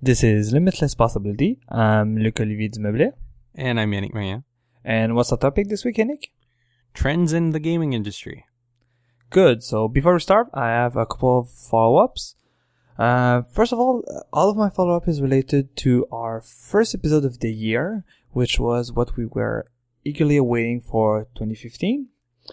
This is Limitless Possibility. I'm Luc-Olivier Dumeuble. And I'm Yannick Mayen. And what's the topic this week, Yannick? Trends in the gaming industry. Good. So before we start, I have a couple of follow-ups. First of all of my follow-up is related to our first episode of the year, which was what we were eagerly awaiting for 2015.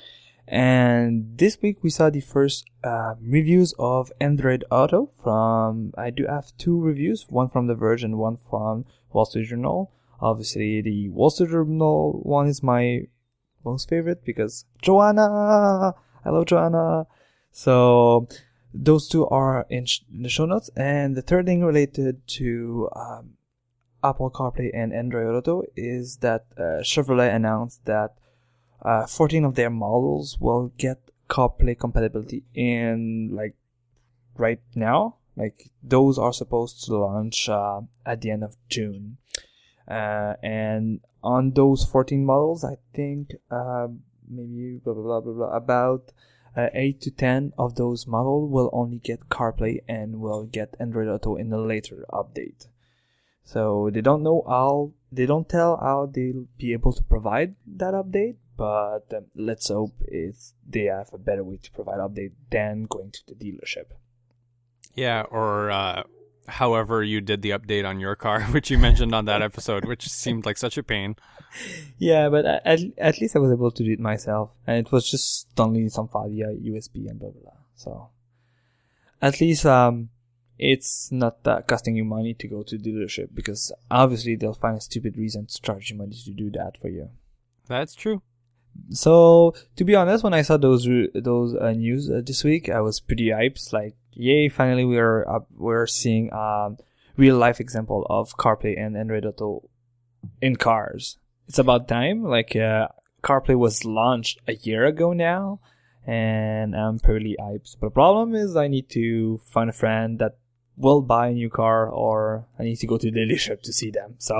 And this week we saw the first reviews of Android Auto I do have two reviews, one from The Verge and one from Wall Street Journal. Obviously, the Wall Street Journal one is my most favorite because Joanna! I love Joanna! So, those two are in the show notes. And the third thing related to Apple CarPlay and Android Auto is that Chevrolet announced that 14 of their models will get CarPlay compatibility in right now. Those are supposed to launch at the end of June. And on those 14 models, I think maybe about 8 to 10 of those models will only get CarPlay and will get Android Auto in a later update. So they don't tell how they'll be able to provide that update, but let's hope they have a better way to provide update than going to the dealership. Yeah, or however you did the update on your car, which you mentioned on that episode, which seemed like such a pain. Yeah, but at least I was able to do it myself, and it was just only some file via USB and blah blah blah. So at least it's not costing you money to go to the dealership, because obviously they'll find a stupid reason to charge you money to do that for you. That's true. So to be honest, when I saw those news this week, I was pretty hyped. Yay! Finally, we're seeing real life example of CarPlay and Android Auto in cars. It's about time. CarPlay was launched a year ago now, and I'm pretty hyped. But the problem is, I need to find a friend that will buy a new car, or I need to go to the dealership to see them. So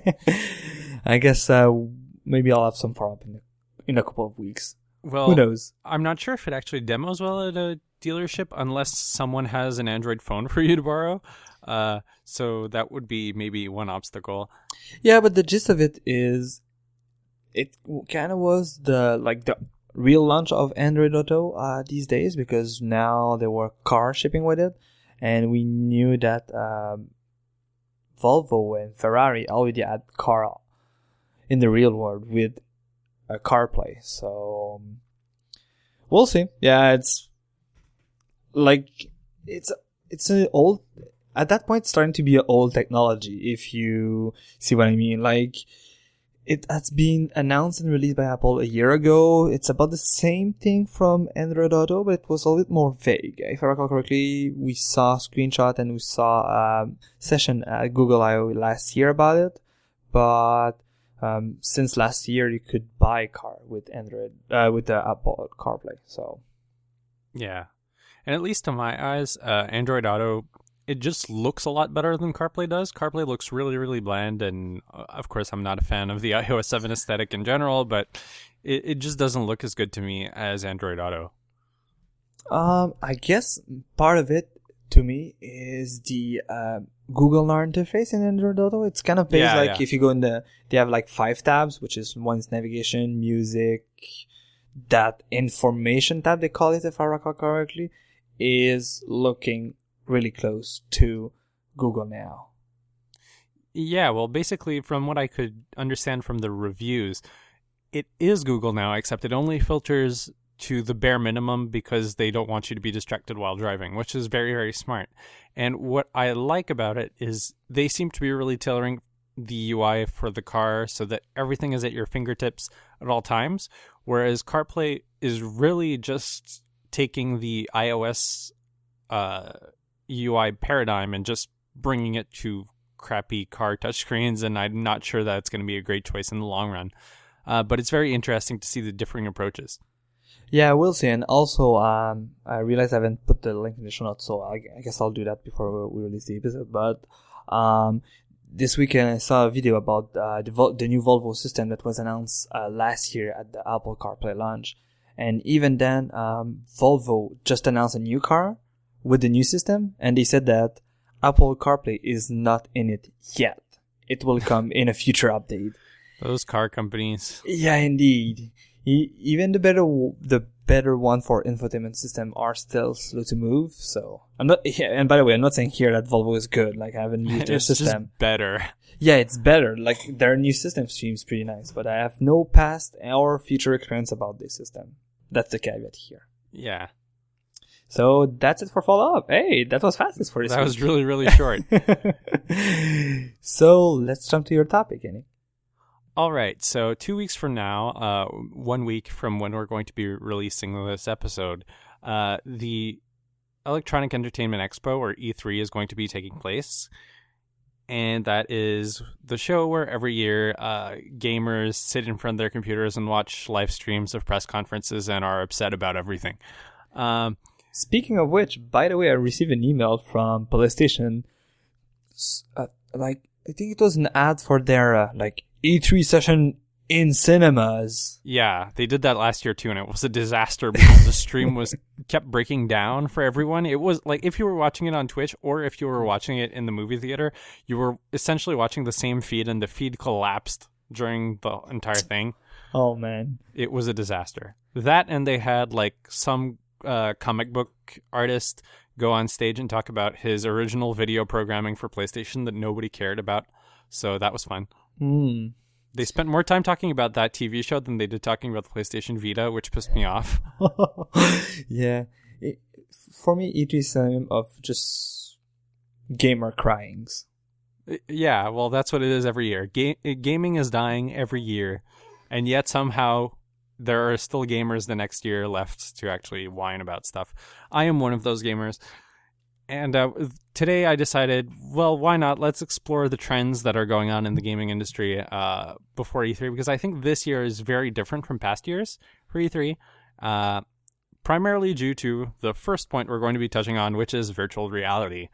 I guess maybe I'll have some follow-up in a couple of weeks. Well, who knows? I'm not sure if it actually demos well at a dealership unless someone has an Android phone for you to borrow. So that would be maybe one obstacle. Yeah, but the gist of it is, it kind of was the real launch of Android Auto these days, because now there were car shipping with it, and we knew that Volvo and Ferrari already had car in the real world with CarPlay. So we'll see. Yeah, it's an old, at that point, it's starting to be an old technology, if you see what I mean. It has been announced and released by Apple a year ago. It's about the same thing from Android Auto, but it was a little bit more vague. If I recall correctly, we saw a screenshot and we saw a session at Google I/O last year about it. But since last year, you could buy a car with with the Apple CarPlay. So yeah. And at least to my eyes, Android Auto, it just looks a lot better than CarPlay does. CarPlay looks really, really bland, and of course I'm not a fan of the iOS 7 aesthetic in general, but it just doesn't look as good to me as Android Auto. I guess part of it, to me, is the Google NAR interface in Android Auto. It's kind of based if you go in they have 5 tabs, which is one's navigation, music, that information tab, they call it, if I recall correctly, is looking really close to Google Now. Yeah, well, basically, from what I could understand from the reviews, it is Google Now, except it only filters to the bare minimum because they don't want you to be distracted while driving, which is very, very smart. And what I like about it is they seem to be really tailoring the UI for the car so that everything is at your fingertips at all times, whereas CarPlay is really just taking the iOS UI paradigm and just bringing it to crappy car touchscreens, and I'm not sure that it's going to be a great choice in the long run. But it's very interesting to see the differing approaches. Yeah, we'll see. And also, I realize I haven't put the link in the show notes, so I guess I'll do that before we release the episode. But this weekend I saw a video about the new Volvo system that was announced last year at the Apple CarPlay launch. And even then, Volvo just announced a new car with the new system, and they said that Apple CarPlay is not in it yet. It will come in a future update. Those car companies. Yeah, indeed. Even the better one for infotainment system are still slow to move. So I'm not. Yeah, and by the way, I'm not saying here that Volvo is good. Like I haven't used their system. It's just better. Yeah, it's better. Like their new system seems pretty nice, but I have no past or future experience about this system. That's the caveat here. Yeah. So that's it for follow-up. Hey, that was fastest for this That week. was really, really short. So let's jump to your topic, Annie. All right. So 2 weeks from now, 1 week from when we're going to be releasing this episode, the Electronic Entertainment Expo, or E3, is going to be taking place. And that is the show where every year gamers sit in front of their computers and watch live streams of press conferences and are upset about everything. Speaking of which, by the way, I received an email from PlayStation. I think it was an ad for their E3 session in cinemas. Yeah, they did that last year too, and it was a disaster because the stream kept breaking down for everyone. It was like if you were watching it on Twitch or if you were watching it in the movie theater, you were essentially watching the same feed, and the feed collapsed during the entire thing. Oh man, it was a disaster. That, and they had some comic book artist go on stage and talk about his original video programming for PlayStation that nobody cared about. So that was fun. They spent more time talking about that TV show than they did talking about the PlayStation Vita, which pissed me off. Yeah. For me, it is of just gamer cryings. Yeah, well, that's what it is every year. Gaming is dying every year, and yet somehow there are still gamers the next year left to actually whine about stuff. I am one of those gamers. And today I decided, well, why not? Let's explore the trends that are going on in the gaming industry before E3, because I think this year is very different from past years for E3, primarily due to the first point we're going to be touching on, which is virtual reality.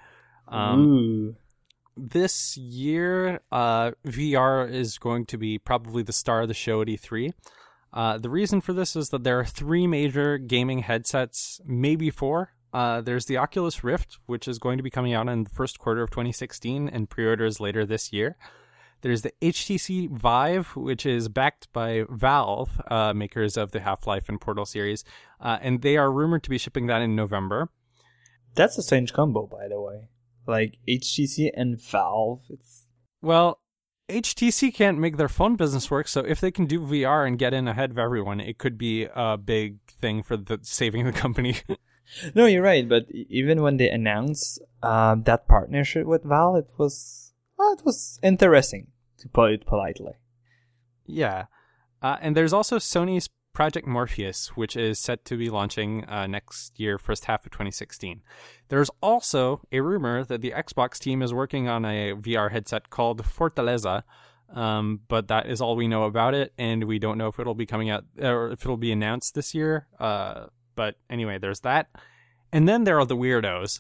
This year, VR is going to be probably the star of the show at E3. The reason for this is that there are 3 major gaming headsets, maybe 4. There's the Oculus Rift, which is going to be coming out in the first quarter of 2016 and pre-orders later this year. There's the HTC Vive, which is backed by Valve, makers of the Half-Life and Portal series, and they are rumored to be shipping that in November. That's a strange combo, by the way. Like HTC and Valve. Well, HTC can't make their phone business work, so if they can do VR and get in ahead of everyone, it could be a big thing for saving the company. No, you're right. But even when they announced that partnership with Valve, it was interesting, to put it politely. Yeah, and there's also Sony's Project Morpheus, which is set to be launching next year, first half of 2016. There's also a rumor that the Xbox team is working on a VR headset called Fortaleza, but that is all we know about it, and we don't know if it'll be coming out or if it'll be announced this year. But anyway, there's that. And then there are the weirdos.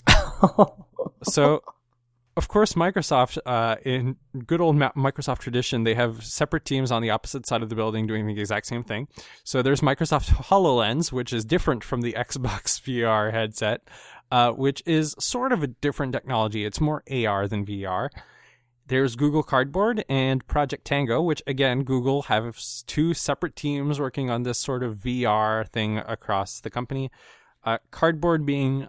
So, of course, Microsoft, in good old Microsoft tradition, they have separate teams on the opposite side of the building doing the exact same thing. So there's Microsoft HoloLens, which is different from the Xbox VR headset, which is sort of a different technology. It's more AR than VR. There's Google Cardboard and Project Tango, which, again, Google has 2 separate teams working on this sort of VR thing across the company. Cardboard being,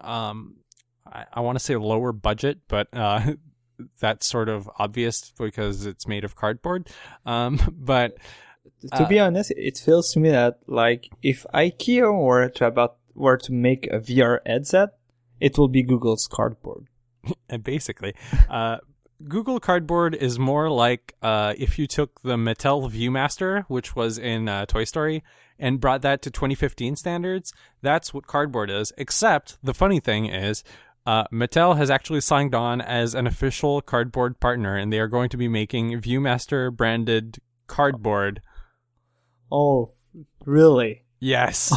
I want to say lower budget, but that's sort of obvious because it's made of cardboard. But to be honest, it feels to me that if IKEA were to make a VR headset, it will be Google's Cardboard. Basically. Google Cardboard is more like if you took the Mattel Viewmaster, which was in Toy Story, and brought that to 2015 standards. That's what Cardboard is, except the funny thing is Mattel has actually signed on as an official Cardboard partner, and they are going to be making Viewmaster-branded Cardboard. Oh, really? Yes.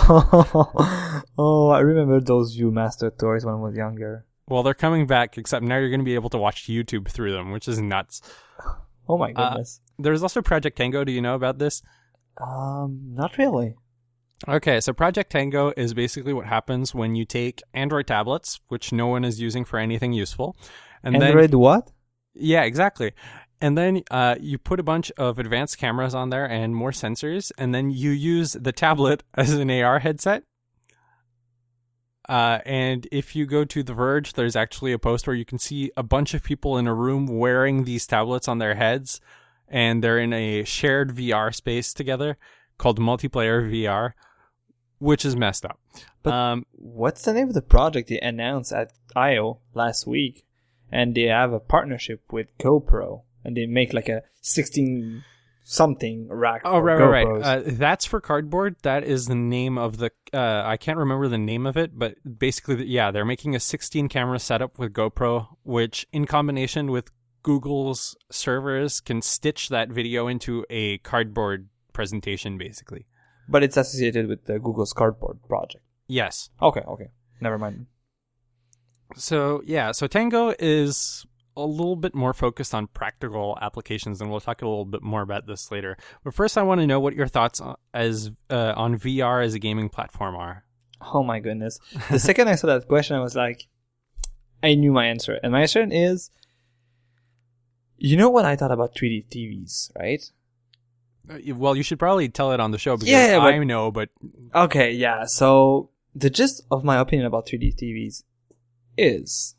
Oh, I remember those Viewmaster toys when I was younger. Well, they're coming back, except now you're going to be able to watch YouTube through them, which is nuts. Oh my goodness. There's also Project Tango. Do you know about this? Not really. Okay, so Project Tango is basically what happens when you take Android tablets, which no one is using for anything useful, And Android then, what? yeah, exactly. And then you put a bunch of advanced cameras on there and more sensors, and then you use the tablet as an AR headset. And if you go to The Verge, there's actually a post where you can see a bunch of people in a room wearing these tablets on their heads, and they're in a shared VR space together called Multiplayer VR, which is messed up. But what's the name of the project they announced at I.O. last week? And they have a partnership with GoPro, and they make like a 16-something rack Oh, for right. GoPros. That's for Cardboard. That is the name of the... I can't remember the name of it, but basically, yeah, they're making a 16-camera setup with GoPro, which in combination with Google's servers can stitch that video into a Cardboard presentation, basically. But it's associated with the Google's Cardboard project. Yes. Okay. Never mind. So, yeah, so Tango is a little bit more focused on practical applications, and we'll talk a little bit more about this later. But first, I want to know what your thoughts on VR as a gaming platform are. Oh my goodness. The second I saw that question, I was like, I knew my answer. And my answer is, you know what I thought about 3D TVs, right? Well, you should probably tell it on the show because but... I know, but... Okay, yeah. So, the gist of my opinion about 3D TVs is...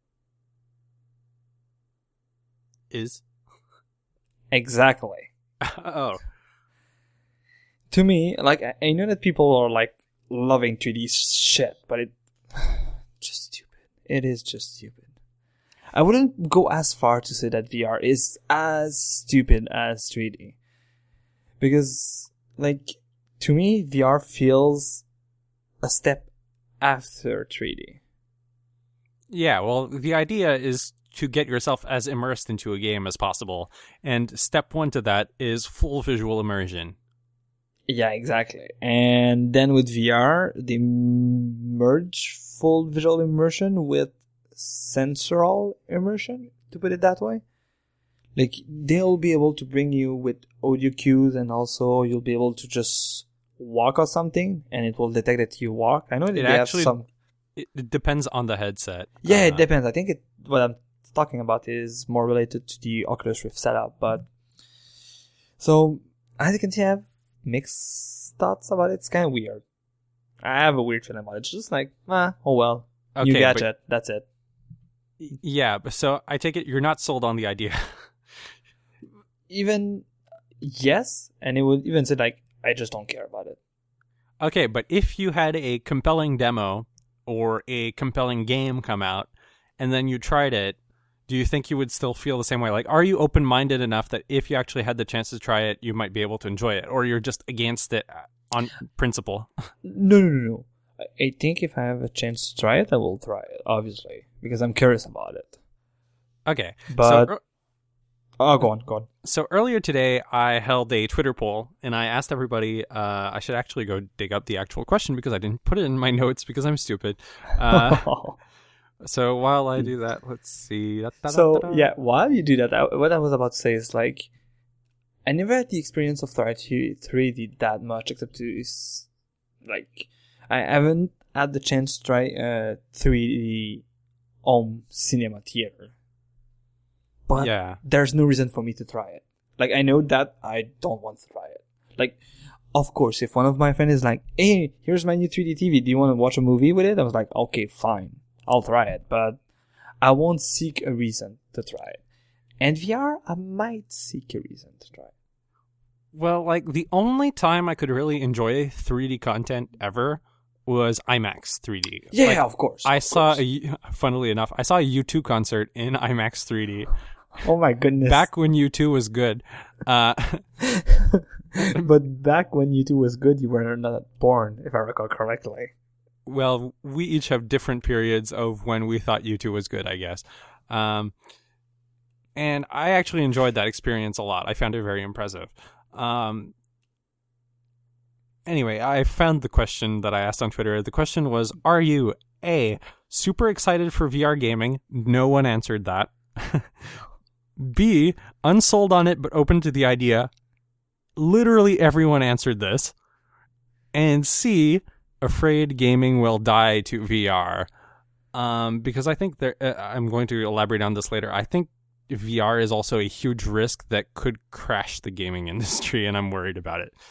Exactly. Oh. To me, like, I know that people are, like, loving 3D shit, but it... just stupid. It is just stupid. I wouldn't go as far to say that VR is as stupid as 3D. Because, like, to me, VR feels a step after 3D. Yeah, well, the idea is to get yourself as immersed into a game as possible. And step one to that is full visual immersion. Yeah, exactly. And then with VR, they merge full visual immersion with sensorial immersion, to put it that way. Like, they'll be able to bring you with audio cues, and also you'll be able to just walk or something, and it will detect that you walk. I know that they actually, have some... It depends on the headset. Yeah, it depends. I think what I'm talking about is more related to the Oculus Rift setup. But so, as you can see, I have mixed thoughts about it. It's kind of weird. I have a weird feeling about it. It's just like, oh well. Okay, new gadget. That's it. Yeah, so I take it you're not sold on the idea. Even, yes. And it would even say, like, I just don't care about it. Okay, but if you had a compelling demo or a compelling game come out, and then you tried it, do you think you would still feel the same way? Like, are you open-minded enough that if you actually had the chance to try it, you might be able to enjoy it? Or you're just against it on principle? No. I think if I have a chance to try it, I will try it, obviously. Because I'm curious about it. Okay. But... go on. So earlier today, I held a Twitter poll, and I asked everybody, I should actually go dig up the actual question because I didn't put it in my notes because I'm stupid. So while I do that, let's see. Yeah, while you do that, what I was about to say is, like, I never had the experience of 3D that much, except to, like, I haven't had the chance to try 3D home cinema theater. But yeah, there's no reason for me to try it. Like, I know that I don't want to try it. Like, of course, if one of my friends is like, hey, here's my new 3D TV, do you want to watch a movie with it? I was like, okay, fine, I'll try it. But I won't seek a reason to try it. And VR, I might seek a reason to try it. Well, like, the only time I could really enjoy 3D content ever was IMAX 3D. Yeah, like, of course. Funnily enough, I saw a U2 concert in IMAX 3D. Oh my goodness. Back when U2 was good. But back when U2 was good, you were not born, if I recall correctly. Well, we each have different periods of when we thought U2 was good, I guess. And I actually enjoyed that experience a lot. I found it very impressive. Anyway, I found the question that I asked on Twitter. The question was, are you A, super excited for VR gaming? No one answered that. B, unsold on it but open to the idea. Literally everyone answered this. And C, afraid gaming will die to VR. Because I think I'm going to elaborate on this later. I think VR is also a huge risk that could crash the gaming industry, and I'm worried about it.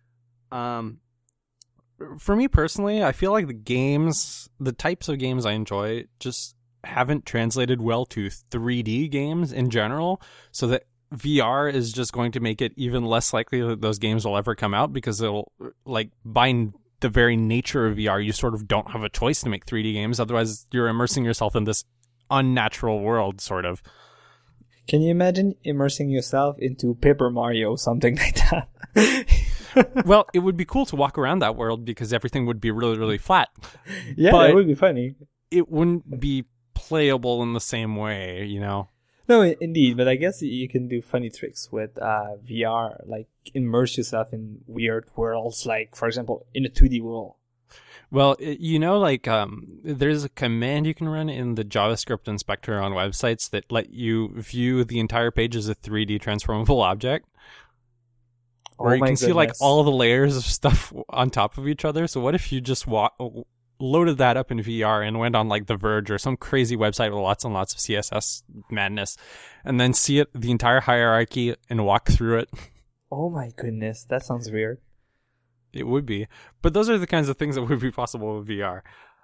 For me personally, I feel like the types of games I enjoy just haven't translated well to 3D games in general, so that VR is just going to make it even less likely that those games will ever come out, because it'll, like, by the very nature of VR, you sort of don't have a choice to make 3D games. Otherwise, you're immersing yourself in this unnatural world, sort of. Can you imagine immersing yourself into Paper Mario or something like that? Well, it would be cool to walk around that world because everything would be really, really flat. Yeah, but it would be funny. It wouldn't be playable in the same way, you know? No, indeed, but I guess you can do funny tricks with VR, like immerse yourself in weird worlds, like, for example, in a 2D world. Well, you know, like, there's a command you can run in the JavaScript inspector on websites that let you view the entire page as a 3D transformable object. Where you can see, like, all the layers of stuff on top of each other. So what if you just loaded that up in VR and went on, like, The Verge or some crazy website with lots and lots of CSS madness, and then see the entire hierarchy and walk through it? Oh my goodness, that sounds weird. It would be. But those are the kinds of things that would be possible with VR.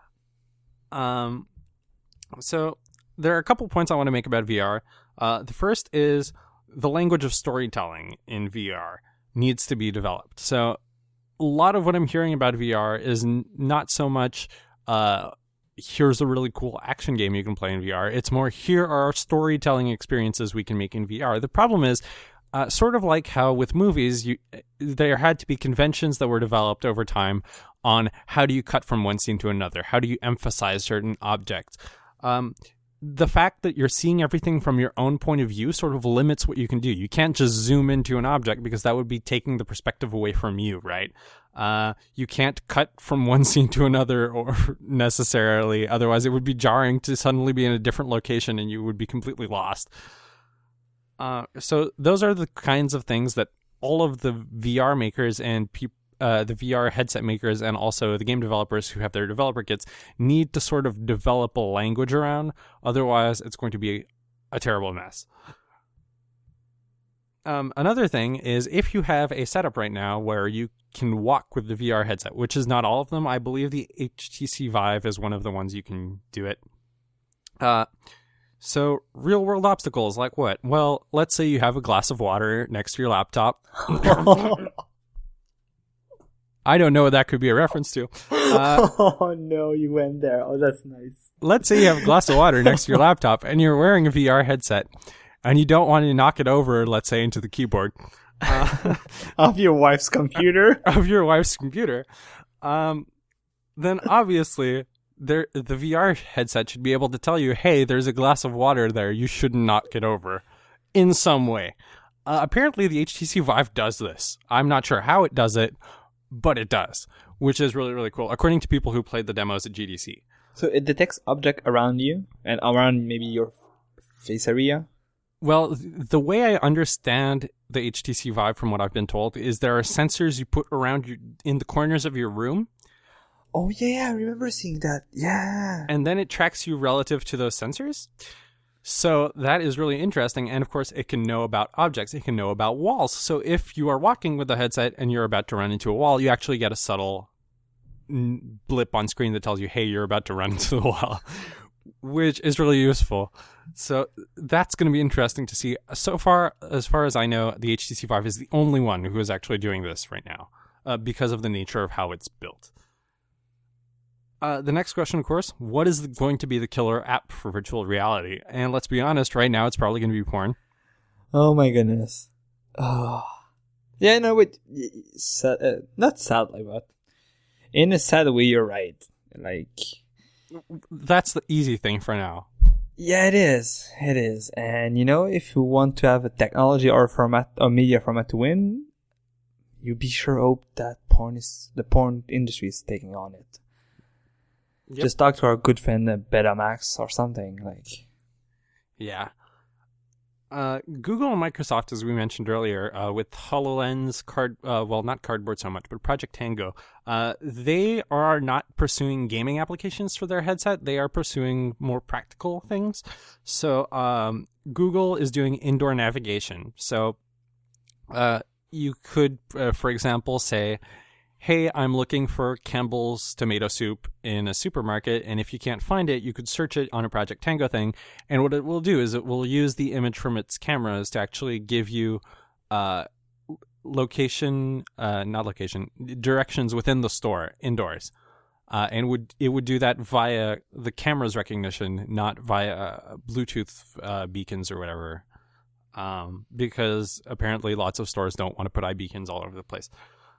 So there are a couple points I want to make about VR. The first is the language of storytelling in VR needs to be developed. So a lot of what I'm hearing about VR is not so much here's a really cool action game you can play in VR. It's more, here are storytelling experiences we can make in VR. The problem is, sort of like how with movies, there had to be conventions that were developed over time on how do you cut from one scene to another? How do you emphasize certain objects? The fact that you're seeing everything from your own point of view sort of limits what you can do. You can't just zoom into an object because that would be taking the perspective away from you, right? You can't cut from one scene to another or necessarily. Otherwise, it would be jarring to suddenly be in a different location and you would be completely lost. So those are the kinds of things that all of the VR makers and the VR headset makers and also the game developers who have their developer kits need to sort of develop a language around. Otherwise, it's going to be a terrible mess. Another thing is, if you have a setup right now where you can walk with the VR headset, which is not all of them, I believe the HTC Vive is one of the ones you can do it. So real world obstacles like what? Well, let's say you have a glass of water next to your laptop. I don't know what that could be a reference to. Oh no, you went there. Oh, that's nice. Let's say you have a glass of water next to your laptop and you're wearing a VR headset and you don't want to knock it over, let's say, into the keyboard. Of your wife's computer? Of your wife's computer. Then obviously the VR headset should be able to tell you, hey, there's a glass of water there. You should knock it over in some way. Apparently the HTC Vive does this. I'm not sure how it does it, but it does, which is really, really cool, according to people who played the demos at GDC. So it detects object around you and around maybe your face area? Well, the way I understand the HTC Vive, from what I've been told, is there are sensors you put around in the corners of your room. Oh, yeah, I remember seeing that. Yeah. And then it tracks you relative to those sensors. So that is really interesting. And of course, it can know about objects. It can know about walls. So if you are walking with a headset and you're about to run into a wall, you actually get a subtle blip on screen that tells you, hey, you're about to run into the wall, which is really useful. So that's going to be interesting to see. So far, as far as I know, the HTC Vive is the only one who is actually doing this right now because of the nature of how it's built. The next question, of course, what is going to be the killer app for virtual reality? And let's be honest, right now it's probably going to be porn. Oh my goodness. Oh. Yeah, no, but not sadly, but in a sad way, you're right. Like, that's the easy thing for now. Yeah, it is. It is. And you know, if you want to have a technology or format or media format to win, you be sure hope that the porn industry is taking on it. Yep. Just talk to our good friend Betamax or something like. Yeah. Google and Microsoft, as we mentioned earlier, with HoloLens, not Cardboard so much, but Project Tango, they are not pursuing gaming applications for their headset. They are pursuing more practical things. So Google is doing indoor navigation. So you could, for example, say, hey, I'm looking for Campbell's tomato soup in a supermarket, and if you can't find it, you could search it on a Project Tango thing, and what it will do is it will use the image from its cameras to actually give you directions within the store, indoors. And it would do that via the camera's recognition, not via Bluetooth beacons or whatever, because apparently lots of stores don't want to put iBeacons all over the place.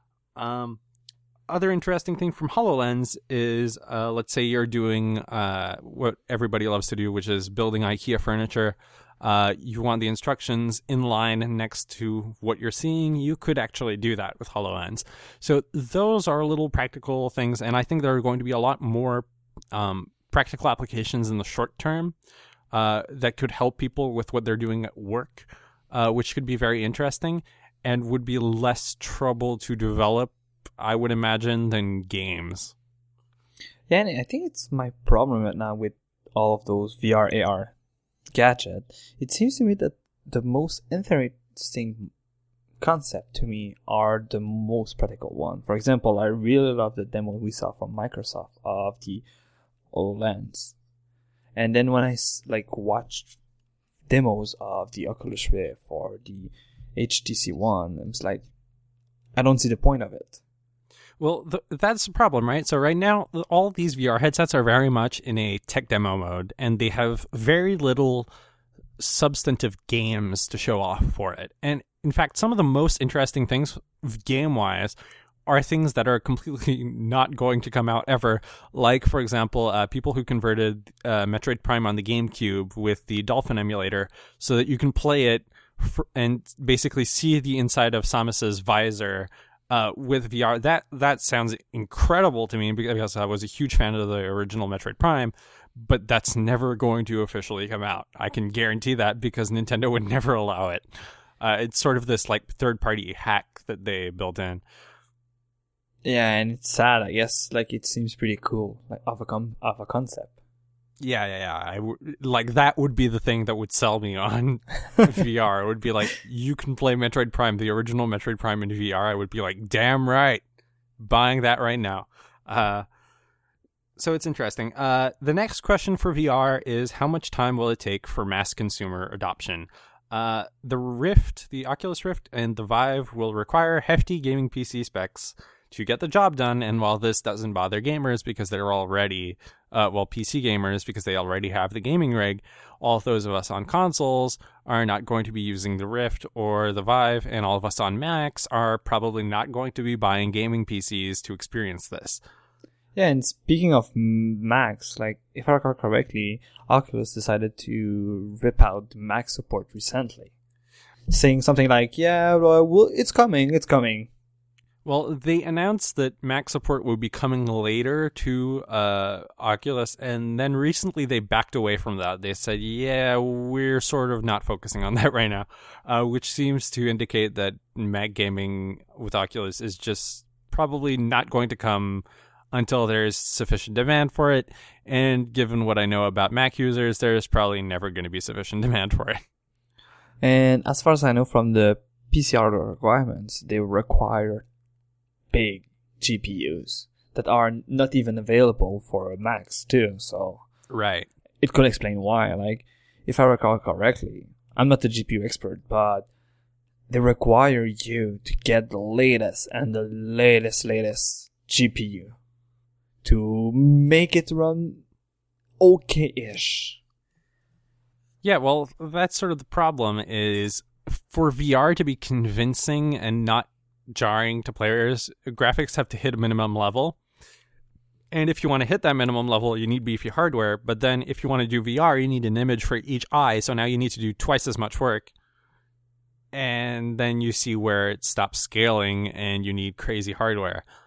Other interesting thing from HoloLens is, let's say you're doing what everybody loves to do, which is building IKEA furniture. You want the instructions in line next to what you're seeing. You could actually do that with HoloLens. So those are little practical things, and I think there are going to be a lot more practical applications in the short term that could help people with what they're doing at work, which could be very interesting and would be less trouble to develop, I would imagine, than games. Yeah, and I think it's my problem right now with all of those VR, AR gadgets. It seems to me that the most interesting concept to me are the most practical one. For example, I really love the demo we saw from Microsoft of the HoloLens. And then when I watched demos of the Oculus Rift or the HTC One, it's like, I don't see the point of it. Well, that's the problem, right? So right now, all these VR headsets are very much in a tech demo mode, and they have very little substantive games to show off for it. And in fact, some of the most interesting things game-wise are things that are completely not going to come out ever. Like, for example, people who converted Metroid Prime on the GameCube with the Dolphin emulator so that you can play it and basically see the inside of Samus's visor with VR. That sounds incredible to me because I was a huge fan of the original Metroid Prime, but that's never going to officially come out. I can guarantee that because Nintendo would never allow it. It's sort of this third-party hack that they built in. Yeah, and it's sad, I guess. It seems pretty cool, of a concept. Yeah. That would be the thing that would sell me on VR. It would be you can play Metroid Prime, the original Metroid Prime in VR. I would be damn right, buying that right now. So it's interesting. The next question for VR is, how much time will it take for mass consumer adoption? The Rift, the Oculus Rift, and the Vive will require hefty gaming PC specs to get the job done, and while this doesn't bother gamers because they're already, PC gamers because they already have the gaming rig, all of those of us on consoles are not going to be using the Rift or the Vive, and all of us on Macs are probably not going to be buying gaming PCs to experience this. Yeah, and speaking of Macs, if I recall correctly, Oculus decided to rip out Mac support recently, saying something like, it's coming. Well, they announced that Mac support would be coming later to Oculus, and then recently they backed away from that. They said, we're sort of not focusing on that right now, which seems to indicate that Mac gaming with Oculus is just probably not going to come until there's sufficient demand for it, and given what I know about Mac users, there's probably never going to be sufficient demand for it. And as far as I know from the PCR requirements, they require big GPUs that are not even available for Macs too, so right, it could explain why. If I recall correctly, I'm not a GPU expert, but they require you to get the latest and the latest GPU to make it run okay-ish. Yeah, well, that's sort of the problem, is for VR to be convincing and not jarring to players, graphics have to hit a minimum level. And if you want to hit that minimum level, you need beefy hardware. But then if you want to do VR, you need an image for each eye. So now you need to do twice as much work. And then you see where it stops scaling and you need crazy hardware.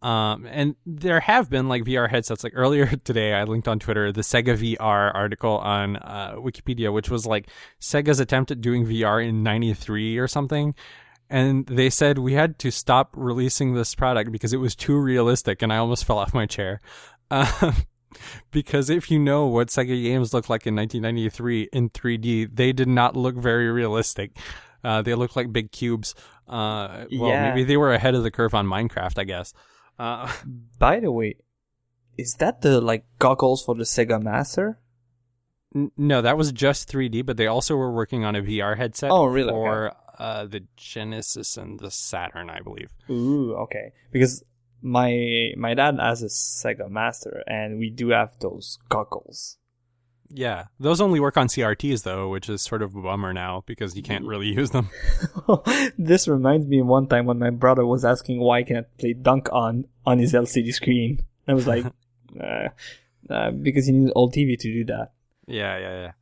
And there have been like VR headsets. Like earlier today, I linked on Twitter the Sega VR article on Wikipedia, which was like Sega's attempt at doing VR in '93 or something. And they said we had to stop releasing this product because it was too realistic, and I almost fell off my chair. Because if you know what Sega games looked like in 1993 in 3D, they did not look very realistic. They looked like big cubes. Maybe they were ahead of the curve on Minecraft, I guess. By the way, is that the like goggles for the Sega Master? No, that was just 3D, but they also were working on a VR headset for the Genesis and the Saturn, I believe. Ooh, okay. Because my dad has a Sega Master, and we do have those goggles. Yeah, those only work on CRTs, though, which is sort of a bummer now, because you can't really use them. This reminds me of one time when my brother was asking why I can't play Dunk on his LCD screen. I was like, because you need an old TV to do that. Yeah.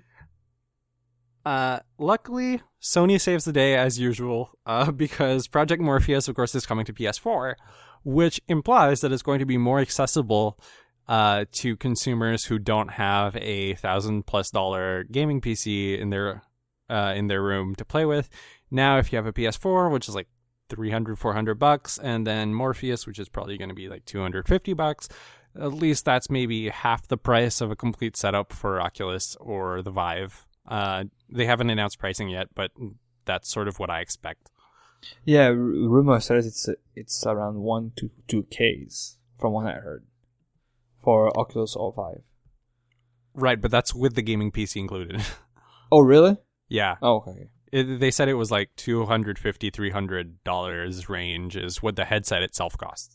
Luckily, Sony saves the day as usual, because Project Morpheus, of course, is coming to PS4, which implies that it's going to be more accessible to consumers who don't have a $1,000+ gaming PC in their room to play with. Now, if you have a PS4, which is like $300-$400, and then Morpheus, which is probably going to be like $250, at least that's maybe half the price of a complete setup for Oculus or the Vive. They haven't announced pricing yet, but that's sort of what I expect. Yeah, rumor says it's around 1 to 2Ks from what I heard for Oculus or Vive. Right, but that's with the gaming PC included. Oh, really? Yeah. Oh, okay. They said it was like $250-$300 range is what the headset itself costs.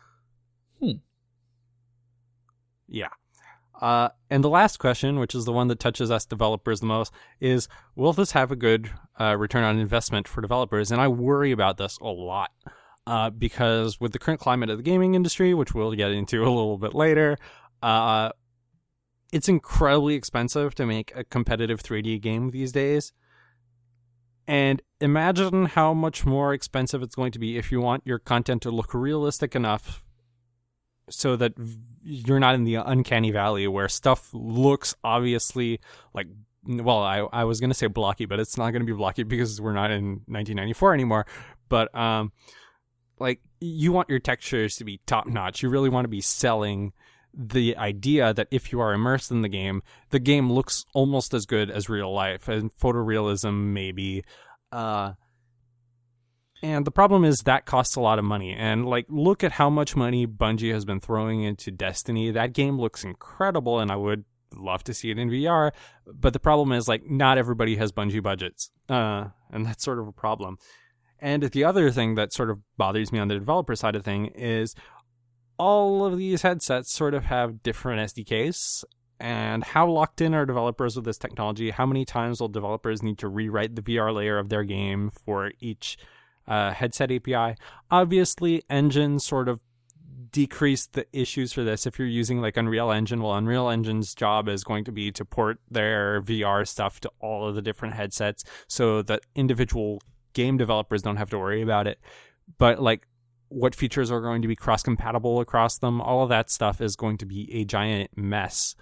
Yeah. And the last question, which is the one that touches us developers the most, is will this have a good return on investment for developers? And I worry about this a lot because with the current climate of the gaming industry, which we'll get into a little bit later, it's incredibly expensive to make a competitive 3D game these days. And imagine how much more expensive it's going to be if you want your content to look realistic enough so that you're not in the uncanny valley where stuff looks obviously like, well, I was going to say blocky, but it's not going to be blocky because we're not in 1994 anymore. But like you want your textures to be top notch. You really want to be selling the idea that if you are immersed in the game looks almost as good as real life and photorealism maybe. And the problem is that costs a lot of money. And like, look at how much money Bungie has been throwing into Destiny. That game looks incredible, and I would love to see it in VR. But the problem is like, not everybody has Bungie budgets, and that's sort of a problem. And the other thing that sort of bothers me on the developer side of thing is all of these headsets sort of have different SDKs. And how locked in are developers with this technology? How many times will developers need to rewrite the VR layer of their game for each headset API? Obviously, Engine sort of decreased the issues for this if you're using like Unreal Engine. Well, Unreal Engine's job is going to be to port their VR stuff to all of the different headsets so that individual game developers don't have to worry about it. But like, what features are going to be cross-compatible across them, all of that stuff is going to be a giant mess.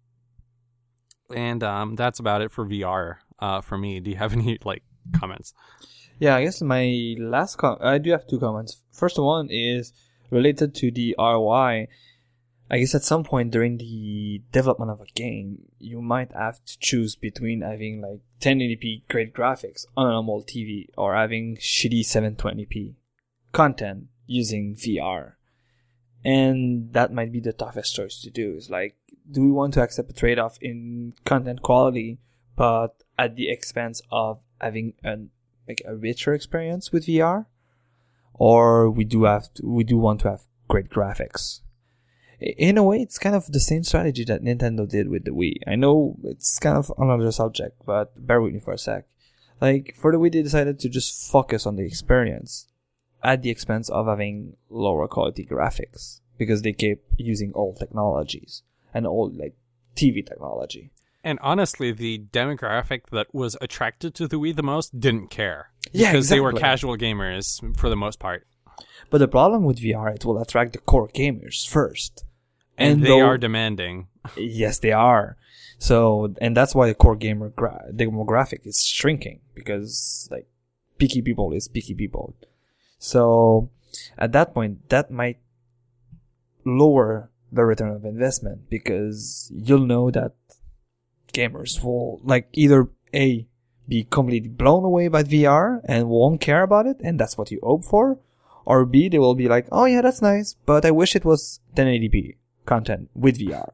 And that's about it for VR for me. Do you have any like comments? Yeah, I guess my last I do have two comments. First one is related to the ROI. I guess at some point during the development of a game, you might have to choose between having like 1080p great graphics on a normal TV or having shitty 720p content using VR. And that might be the toughest choice to do. Is like, do we want to accept a trade-off in content quality, but at the expense of having a richer experience with VR? Or we do want to have great graphics. In a way, it's kind of the same strategy that Nintendo did with the Wii. I know it's kind of another subject, but bear with me for a sec. Like, for the Wii, they decided to just focus on the experience at the expense of having lower quality graphics because they kept using old technologies and old like TV technology. And honestly, the demographic that was attracted to the Wii the most didn't care. Yeah, because exactly. They were casual gamers for the most part. But the problem with VR, it will attract the core gamers first. And they are demanding. Yes, they are. So, and that's why the core gamer demographic is shrinking, because like picky people is picky people. So at that point, that might lower the return of investment, because you'll know that gamers will like either be completely blown away by VR and won't care about it, and that's what you hope for, or B, they will be like, oh yeah, that's nice, but I wish it was 1080p content with VR.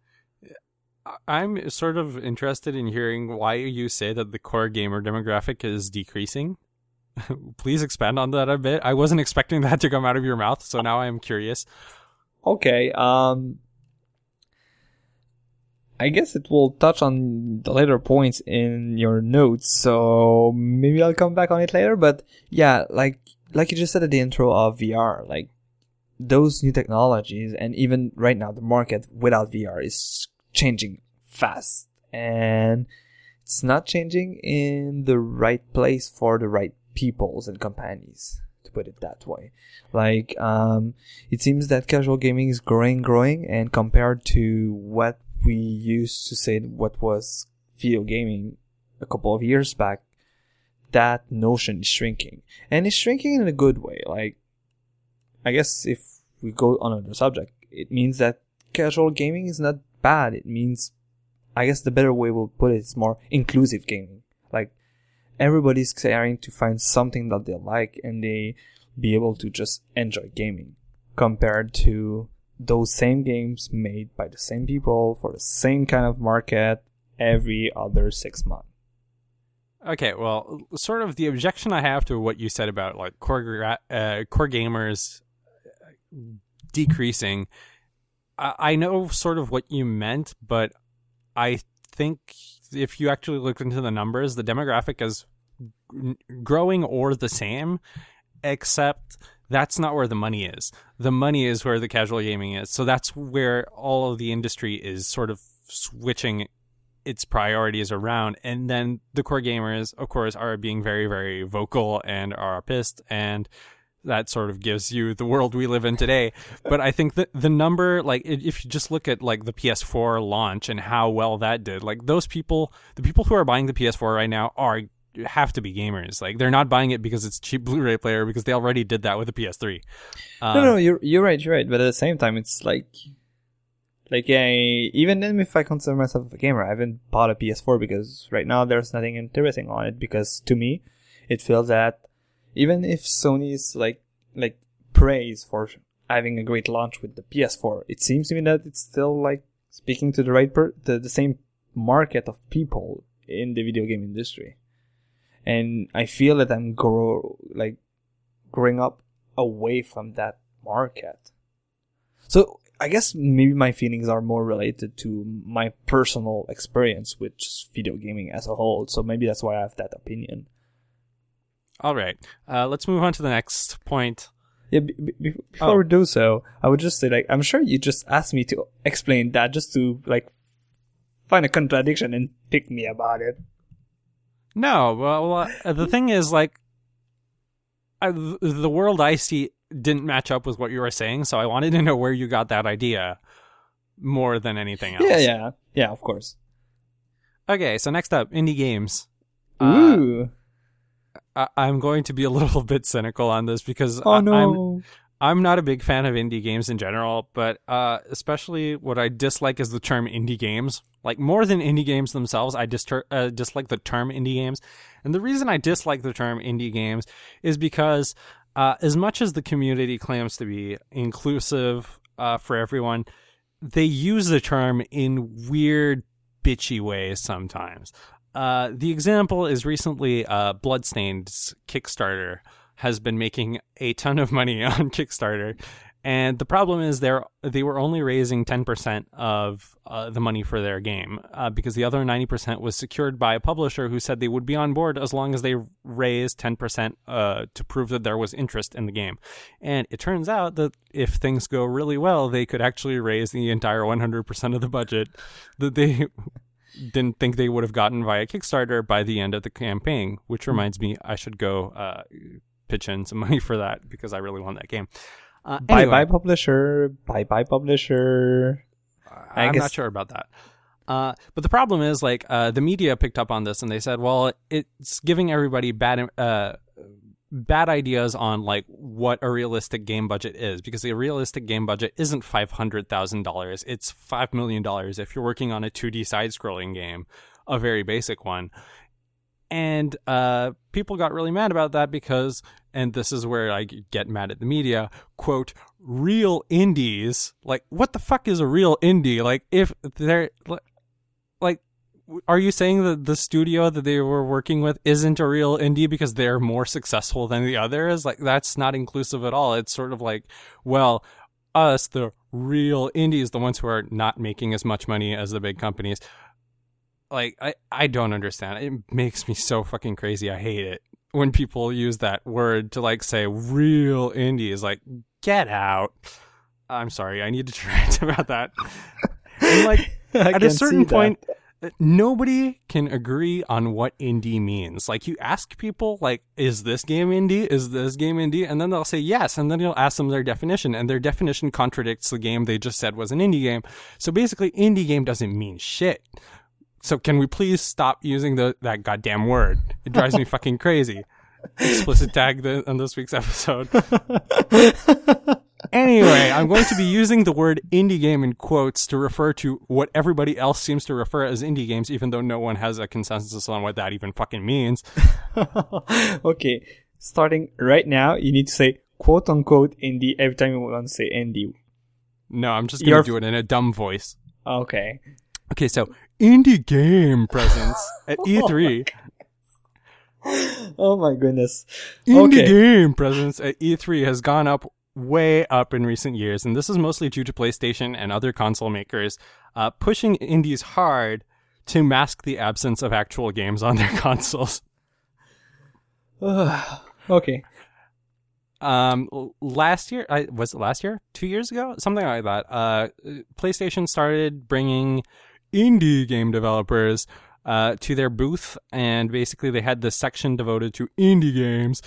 I'm sort of interested in hearing why you say that the core gamer demographic is decreasing. Please expand on that a bit. I wasn't expecting that to come out of your mouth, so now I am curious. Okay, I guess it will touch on the later points in your notes, so maybe I'll come back on it later. But yeah, like you just said at the intro of VR, like those new technologies, and even right now the market without VR is changing fast, and it's not changing in the right place for the right peoples and companies, to put it that way. Like, it seems that casual gaming is growing, and compared to what we used to say what was video gaming a couple of years back, that notion is shrinking. And it's shrinking in a good way. Like, I guess if we go on another subject, it means that casual gaming is not bad. It means, I guess the better way we'll put it is more inclusive gaming. Like, everybody's trying to find something that they like, and they be able to just enjoy gaming, compared to those same games made by the same people for the same kind of market every other 6 months. Okay, well, sort of the objection I have to what you said about like core gamers decreasing, I know sort of what you meant, but I think if you actually look into the numbers, the demographic is growing or the same, except that's not where the money is. The money is where the casual gaming is. So that's where all of the industry is sort of switching its priorities around. And then the core gamers, of course, are being very, very vocal and are pissed. And that sort of gives you the world we live in today. But I think that the number, like, if you just look at like the PS4 launch and how well that did, like those people, the people who are buying the PS4 right now have to be gamers. Like, they're not buying it because it's a cheap Blu-ray player, because they already did that with the PS3. No, you're right. But at the same time, it's like even then, if I consider myself a gamer, I haven't bought a PS4 because right now there's nothing interesting on it. Because to me, it feels that even if Sony is like praised for having a great launch with the PS4, it seems to me that it's still like speaking to the right the same market of people in the video game industry. And I feel that I'm growing up away from that market. So I guess maybe my feelings are more related to my personal experience with just video gaming as a whole. So maybe that's why I have that opinion. All right. Let's move on to the next point. Yeah, before we do so, I would just say, like, I'm sure you just asked me to explain that just to, like, find a contradiction and pick me about it. No, well, the thing is, like, the world I see didn't match up with what you were saying, so I wanted to know where you got that idea more than anything else. Yeah, of course. Okay, so next up, indie games. Ooh. I'm going to be a little bit cynical on this because I'm not a big fan of indie games in general, but especially what I dislike is the term indie games. Like, more than indie games themselves, I dislike the term indie games. And the reason I dislike the term indie games is because as much as the community claims to be inclusive for everyone, they use the term in weird, bitchy ways sometimes. The example is recently Bloodstained's Kickstarter has been making a ton of money on Kickstarter. And the problem is they were only raising 10% of the money for their game because the other 90% was secured by a publisher who said they would be on board as long as they raised 10% to prove that there was interest in the game. And it turns out that if things go really well, they could actually raise the entire 100% of the budget that they didn't think they would have gotten via Kickstarter by the end of the campaign, which reminds me I should go pitch in some money for that because I really want that game. Bye-bye publisher. Bye-bye publisher. I'm not sure about that. But the problem is, like, the media picked up on this and they said, well, it's giving everybody bad ideas on, like, what a realistic game budget is, because the realistic game budget isn't $500,000. It's $5 million if you're working on a 2D side-scrolling game, a very basic one. And people got really mad about that because, and this is where I get mad at the media, quote, real indies. Like, what the fuck is a real indie? Like, if they're, like, are you saying that the studio that they were working with isn't a real indie because they're more successful than the others? Like, that's not inclusive at all. It's sort of like, well, us, the real indies, the ones who are not making as much money as the big companies. Like, I don't understand. It makes me so fucking crazy. I hate it when people use that word to, like, say real indies. Like, get out. I'm sorry. I need to rant about that. And, like, at a certain point, nobody can agree on what indie means. Like, you ask people, like, is this game indie? Is this game indie? And then they'll say yes. And then you'll ask them their definition. And their definition contradicts the game they just said was an indie game. So basically, indie game doesn't mean shit. So can we please stop using that goddamn word? It drives me fucking crazy. Explicit tag on this week's episode. Anyway, I'm going to be using the word indie game in quotes to refer to what everybody else seems to refer as indie games, even though no one has a consensus on what that even fucking means. Okay, starting right now, you need to say quote unquote indie every time you want to say indie. No, I'm just going to do it in a dumb voice. Okay. Okay, so indie game presence at E3. Oh my goodness. Indie game presence at E3 has gone up way up in recent years, and this is mostly due to PlayStation and other console makers pushing indies hard to mask the absence of actual games on their consoles. Okay. Last year, was it last year? 2 years ago? Something like that. PlayStation started bringing indie game developers to their booth, and basically they had this section devoted to indie games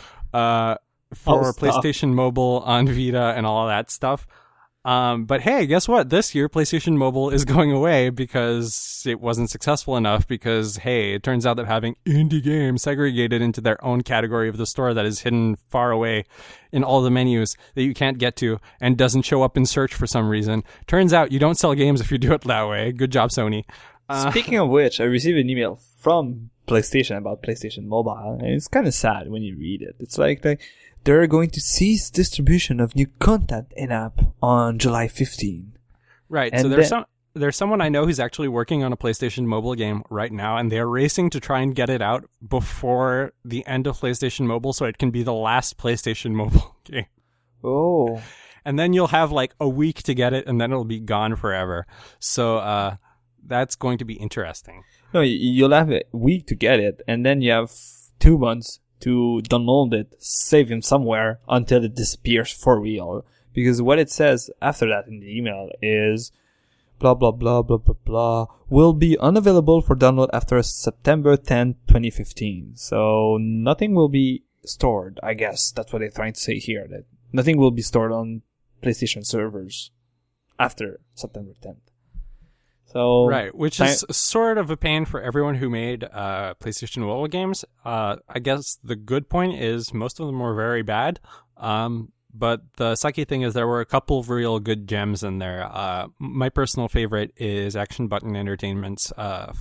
for PlayStation Mobile on Vita and all of that stuff. But hey, guess what? This year, PlayStation Mobile is going away because it wasn't successful enough because, hey, it turns out that having indie games segregated into their own category of the store that is hidden far away in all the menus that you can't get to and doesn't show up in search for some reason. Turns out you don't sell games if you do it that way. Good job, Sony. Speaking of which, I received an email from PlayStation about PlayStation Mobile, and it's kind of sad when you read it. It's like they're going to cease distribution of new content in-app on July 15. Right. And so there's someone I know who's actually working on a PlayStation Mobile game right now, and they're racing to try and get it out before the end of PlayStation Mobile so it can be the last PlayStation Mobile game. Oh. And then you'll have like a week to get it, and then it'll be gone forever. So that's going to be interesting. No, you'll have a week to get it, and then you have 2 months to download it, save him somewhere until it disappears for real. Because what it says after that in the email is blah, blah, blah, blah, blah, blah, will be unavailable for download after September 10, 2015. So nothing will be stored, I guess. That's what they're trying to say here. That nothing will be stored on PlayStation servers after September 10th. So, right, which is sort of a pain for everyone who made PlayStation Mobile games. I guess the good point is most of them were very bad. But the sucky thing is there were a couple of real good gems in there. My personal favorite is Action Button Entertainment's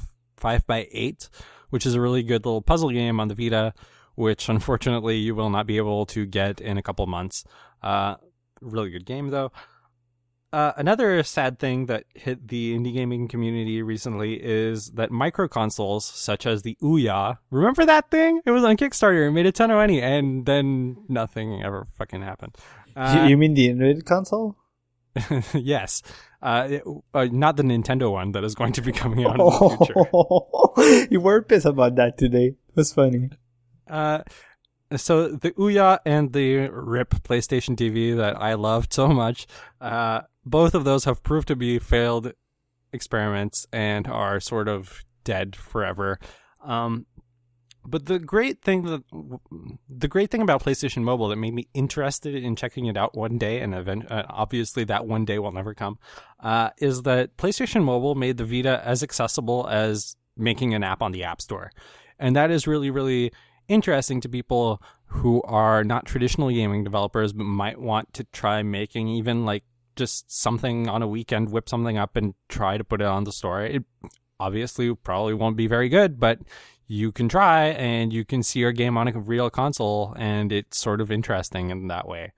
5x8, which is a really good little puzzle game on the Vita, which unfortunately you will not be able to get in a couple months. Really good game, though. Another sad thing that hit the indie gaming community recently is that micro consoles such as the Ouya, remember that thing? It was on Kickstarter. It made a ton of money, and then nothing ever fucking happened. You mean the emulated console? Yes. Not the Nintendo one that is going to be coming out in the future. You were pissed about that today. It was funny. So the Ouya and the RIP PlayStation TV that I loved so much, both of those have proved to be failed experiments and are sort of dead forever. But the great thing about PlayStation Mobile that made me interested in checking it out one day, and obviously that one day will never come, is that PlayStation Mobile made the Vita as accessible as making an app on the App Store. And that is really, really interesting to people who are not traditional gaming developers, but might want to try making even like just something on a weekend, whip something up and try to put it on the store. It obviously probably won't be very good, but you can try and you can see your game on a real console, and it's sort of interesting in that way.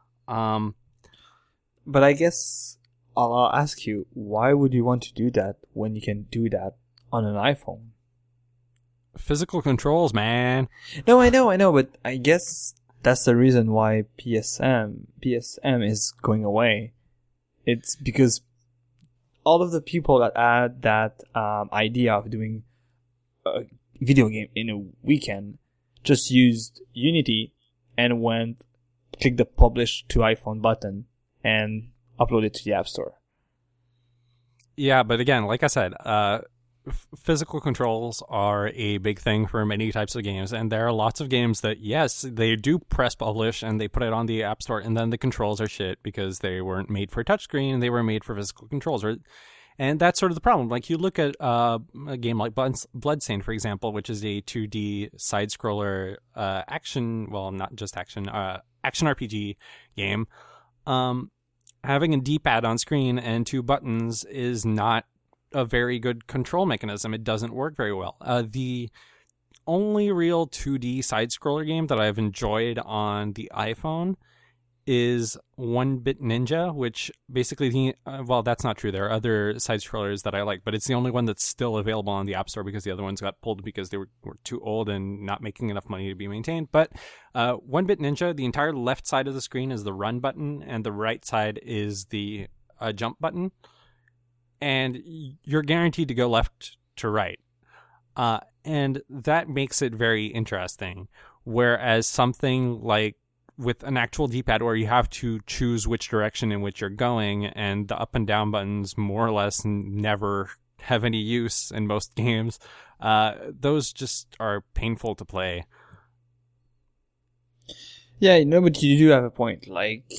But I guess I'll ask you, why would you want to do that when you can do that on an iPhone? Physical controls, man. No, I know, but I guess that's the reason why PSM is going away. It's because all of the people that had that idea of doing a video game in a weekend just used Unity and clicked the publish to iPhone button and upload it to the App Store. Yeah, but again, like I said, physical controls are a big thing for many types of games, and there are lots of games that, yes, they do press publish and they put it on the App Store, and then the controls are shit because they weren't made for touchscreen, they were made for physical controls. And that's sort of the problem. Like, you look at a game like Bloodstained, for example, which is a 2D side-scroller action RPG game. Having a D-pad on screen and two buttons is not a very good control mechanism. It doesn't work very well. The only real 2D side-scroller game that I've enjoyed on the iPhone is 1-Bit Ninja, which basically, well, that's not true. There are other side-scrollers that I like, but it's the only one that's still available on the App Store because the other ones got pulled because they were too old and not making enough money to be maintained. But 1-Bit Ninja, the entire left side of the screen is the run button, and the right side is the jump button. And you're guaranteed to go left to right. And that makes it very interesting. Whereas something like with an actual D-pad where you have to choose which direction in which you're going, and the up and down buttons more or less never have any use in most games, those just are painful to play. Yeah, but you do have a point. Like,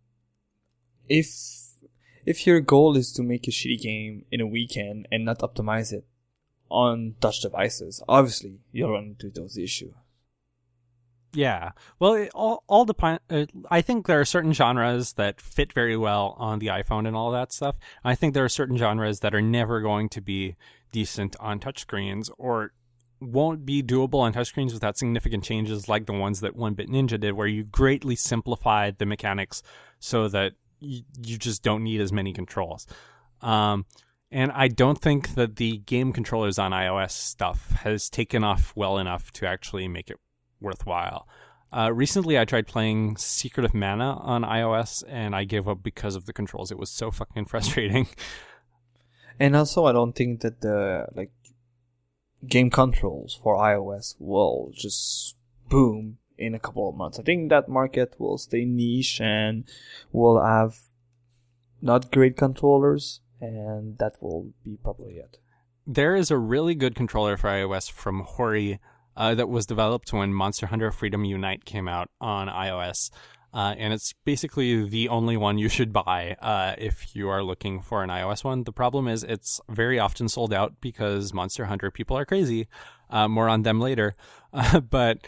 if your goal is to make a shitty game in a weekend and not optimize it on touch devices, obviously you'll run into those issues. Yeah. Well, it all depends. I think there are certain genres that fit very well on the iPhone and all that stuff. I think there are certain genres that are never going to be decent on touchscreens or won't be doable on touchscreens without significant changes like the ones that 1-Bit Ninja did, where you greatly simplified the mechanics so that you just don't need as many controls. And I don't think that the game controllers on iOS stuff has taken off well enough to actually make it worthwhile. Recently, I tried playing Secret of Mana on iOS, and I gave up because of the controls. It was so fucking frustrating. And also, I don't think that the game controls for iOS will just boom in a couple of months. I think that market will stay niche and will have not great controllers, and that will be probably it. There is a really good controller for iOS from Hori that was developed when Monster Hunter Freedom Unite came out on iOS. And it's basically the only one you should buy if you are looking for an iOS one. The problem is it's very often sold out because Monster Hunter people are crazy. More on them later. But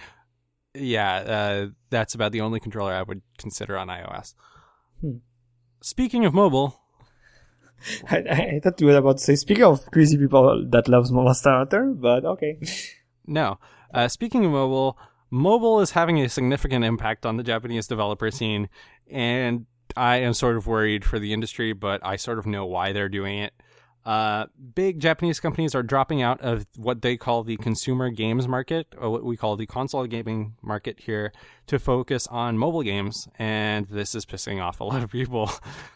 yeah, that's about the only controller I would consider on iOS. Speaking of mobile... I thought you were about to say, speaking of crazy people that loves Monster Hunter, but okay. No. Speaking of mobile is having a significant impact on the Japanese developer scene, and I am sort of worried for the industry, but I sort of know why they're doing it. Big Japanese companies are dropping out of what they call the consumer games market, or what we call the console gaming market here, to focus on mobile games, and this is pissing off a lot of people.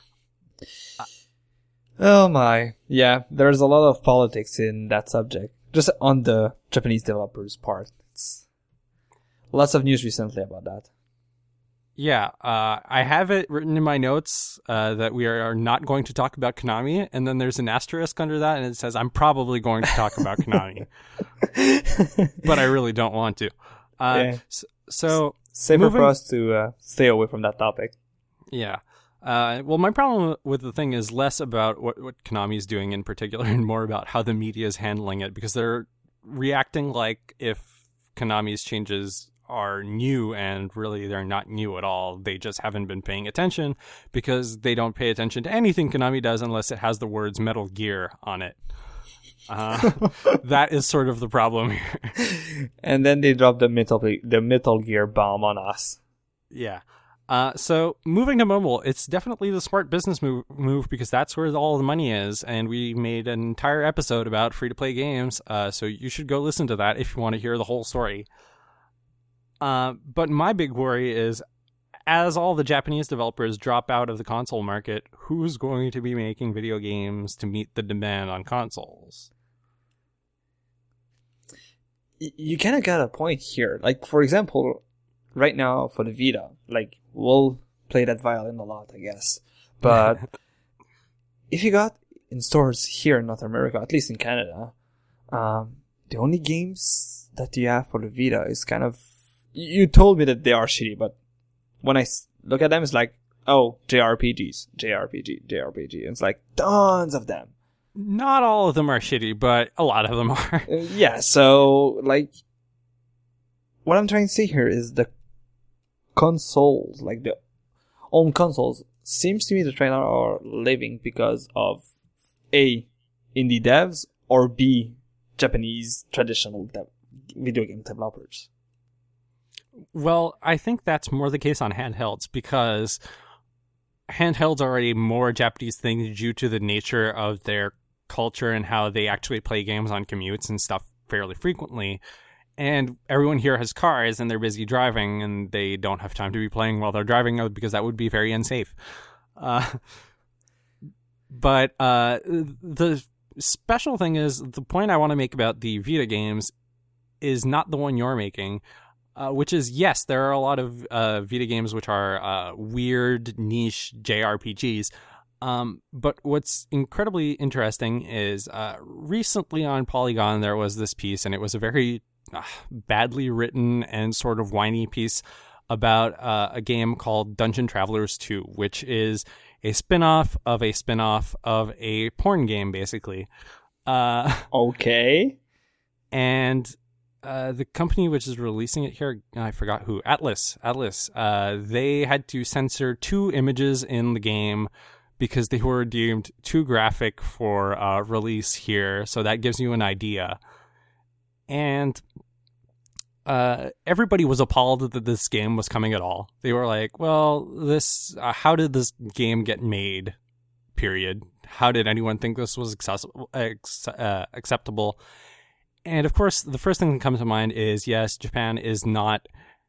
Oh my. Yeah, there's a lot of politics in that subject. Just on the Japanese developers' part. It's lots of news recently about that. Yeah, I have it written in my notes that we are not going to talk about Konami, and then there's an asterisk under that, and it says I'm probably going to talk about Konami. but I really don't want to. So safer for us to stay away from that topic. Yeah. Well, my problem with the thing is less about what Konami is doing in particular and more about how the media is handling it, because they're reacting like if Konami's changes are new, and really they're not new at all. They just haven't been paying attention because they don't pay attention to anything Konami does unless it has the words Metal Gear on it. That is sort of the problem here. And then they drop the Metal Gear bomb on us. Yeah. So moving to mobile, it's definitely the smart business move because that's where all the money is. And we made an entire episode about free-to-play games. So you should go listen to that if you want to hear the whole story. But my big worry is, as all the Japanese developers drop out of the console market, who's going to be making video games to meet the demand on consoles? You kind of got a point here. Like, for example, right now for the Vita, like, we'll play that violin a lot, I guess. But if you got in stores here in North America, at least in Canada, the only games that you have for the Vita is kind of... You told me that they are shitty, but when I look at them, it's like, oh, JRPGs. And it's like tons of them. Not all of them are shitty, but a lot of them are. Yeah, so, like, what I'm trying to say here is the consoles, like the own consoles, seems to me the trend are living because of A, indie devs, or B, Japanese traditional video game developers. Well, I think that's more the case on handhelds, because handhelds are a more Japanese thing due to the nature of their culture and how they actually play games on commutes and stuff fairly frequently. And everyone here has cars and they're busy driving and they don't have time to be playing while they're driving because that would be very unsafe. But the special thing is, the point I want to make about the Vita games is not the one you're making. Which is, yes, there are a lot of Vita games which are weird, niche JRPGs. But what's incredibly interesting is recently on Polygon there was this piece, and it was a very badly written and sort of whiny piece about a game called Dungeon Travelers 2, which is a spin-off of a spin-off of a porn game, basically. Okay. And... the company which is releasing it here, I forgot who, Atlas, they had to censor 2 images in the game because they were deemed too graphic for release here, so that gives you an idea. And everybody was appalled that this game was coming at all. They were like, well, this how did this game get made, period? How did anyone think this was acceptable? And of course, the first thing that comes to mind is, yes, Japan is not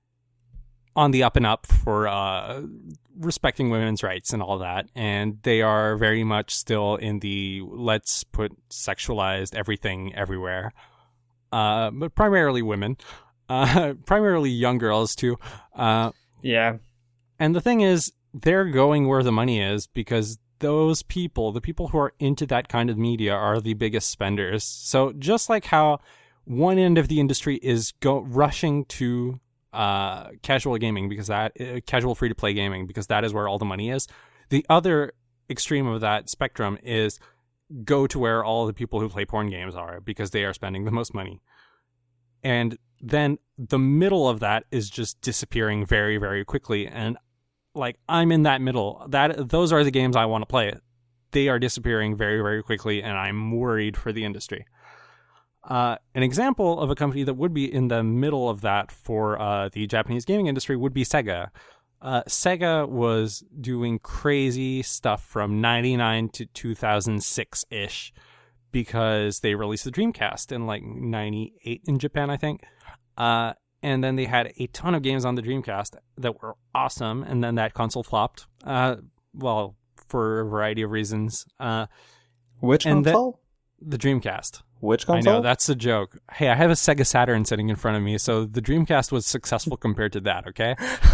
on the up and up for respecting women's rights and all that. And they are very much still in the let's put sexualized everything everywhere. But primarily women. Primarily young girls, too. Yeah. And the thing is, they're going where the money is because those people, the people who are into that kind of media, are the biggest spenders. So just like how one end of the industry is rushing to casual gaming because that casual free-to-play gaming because that is where all the money is, the other extreme of that spectrum is go to where all the people who play porn games are because they are spending the most money. And then the middle of that is just disappearing very, very quickly. And like, I'm in that middle. Those are the games I want to play. They are disappearing very, very quickly, and I'm worried for the industry. An example of a company that would be in the middle of that for the Japanese gaming industry would be Sega. Sega was doing crazy stuff from 99 to 2006-ish because they released the Dreamcast in like 98 in Japan, I think. And then they had a ton of games on the Dreamcast that were awesome. And then that console flopped. Well, for a variety of reasons. Which console? The Dreamcast. Which console? I know, that's a joke. Hey, I have a Sega Saturn sitting in front of me, so the Dreamcast was successful compared to that, okay?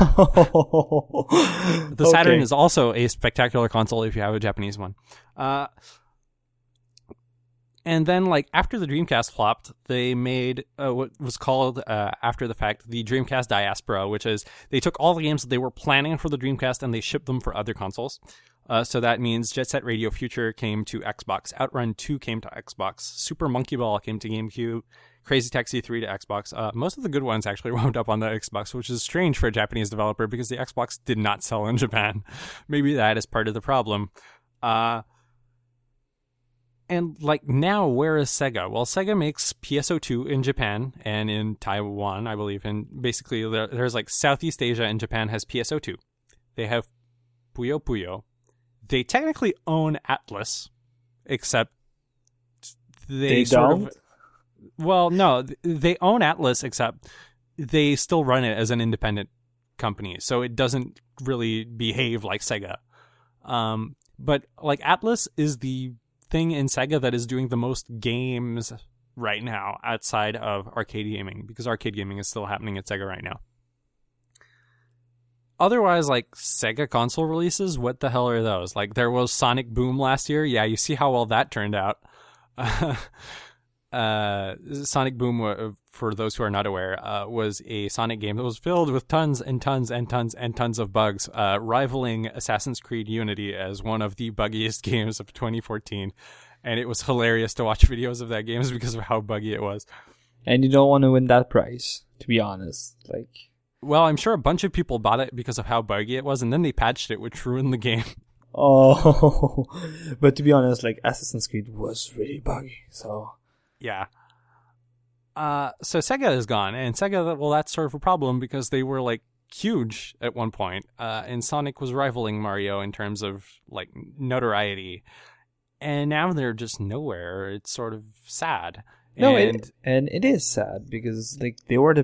The Saturn is also a spectacular console if you have a Japanese one. And then, like, after the Dreamcast flopped, they made what was called, after the fact, the Dreamcast Diaspora, which is they took all the games that they were planning for the Dreamcast and they shipped them for other consoles. So that means Jet Set Radio Future came to Xbox, Outrun 2 came to Xbox, Super Monkey Ball came to GameCube, Crazy Taxi 3 to Xbox. Most of the good ones actually wound up on the Xbox, which is strange for a Japanese developer because the Xbox did not sell in Japan. Maybe that is part of the problem. And, like, now, where is Sega? Well, Sega makes PSO2 in Japan and in Taiwan, I believe. And basically, there's, like, Southeast Asia and Japan has PSO2. They have Puyo Puyo. They technically own Atlas, except they sort don't? of... Well, no, they own Atlas, except they still run it as an independent company. So it doesn't really behave like Sega. But, like, Atlas is the thing in Sega that is doing the most games right now outside of arcade gaming, because arcade gaming is still happening at Sega right now. Otherwise, like, Sega console releases, what the hell are those? Like, there was Sonic Boom last year. Yeah, you see how well that turned out. Sonic Boom, for those who are not aware, was a Sonic game that was filled with tons and tons and tons and tons of bugs, rivaling Assassin's Creed Unity as one of the buggiest games of 2014. And it was hilarious to watch videos of that game because of how buggy it was. And you don't want to win that prize, to be honest. Like, well, I'm sure a bunch of people bought it because of how buggy it was, and then they patched it, which ruined the game. oh, but to be honest, like, Assassin's Creed was really buggy, so... Yeah. So Sega is gone, and Sega, well, that's sort of a problem because they were, like, huge at one point, and Sonic was rivaling Mario in terms of, like, notoriety, and now they're just nowhere. It's sort of sad. No, and it is sad because, like, they were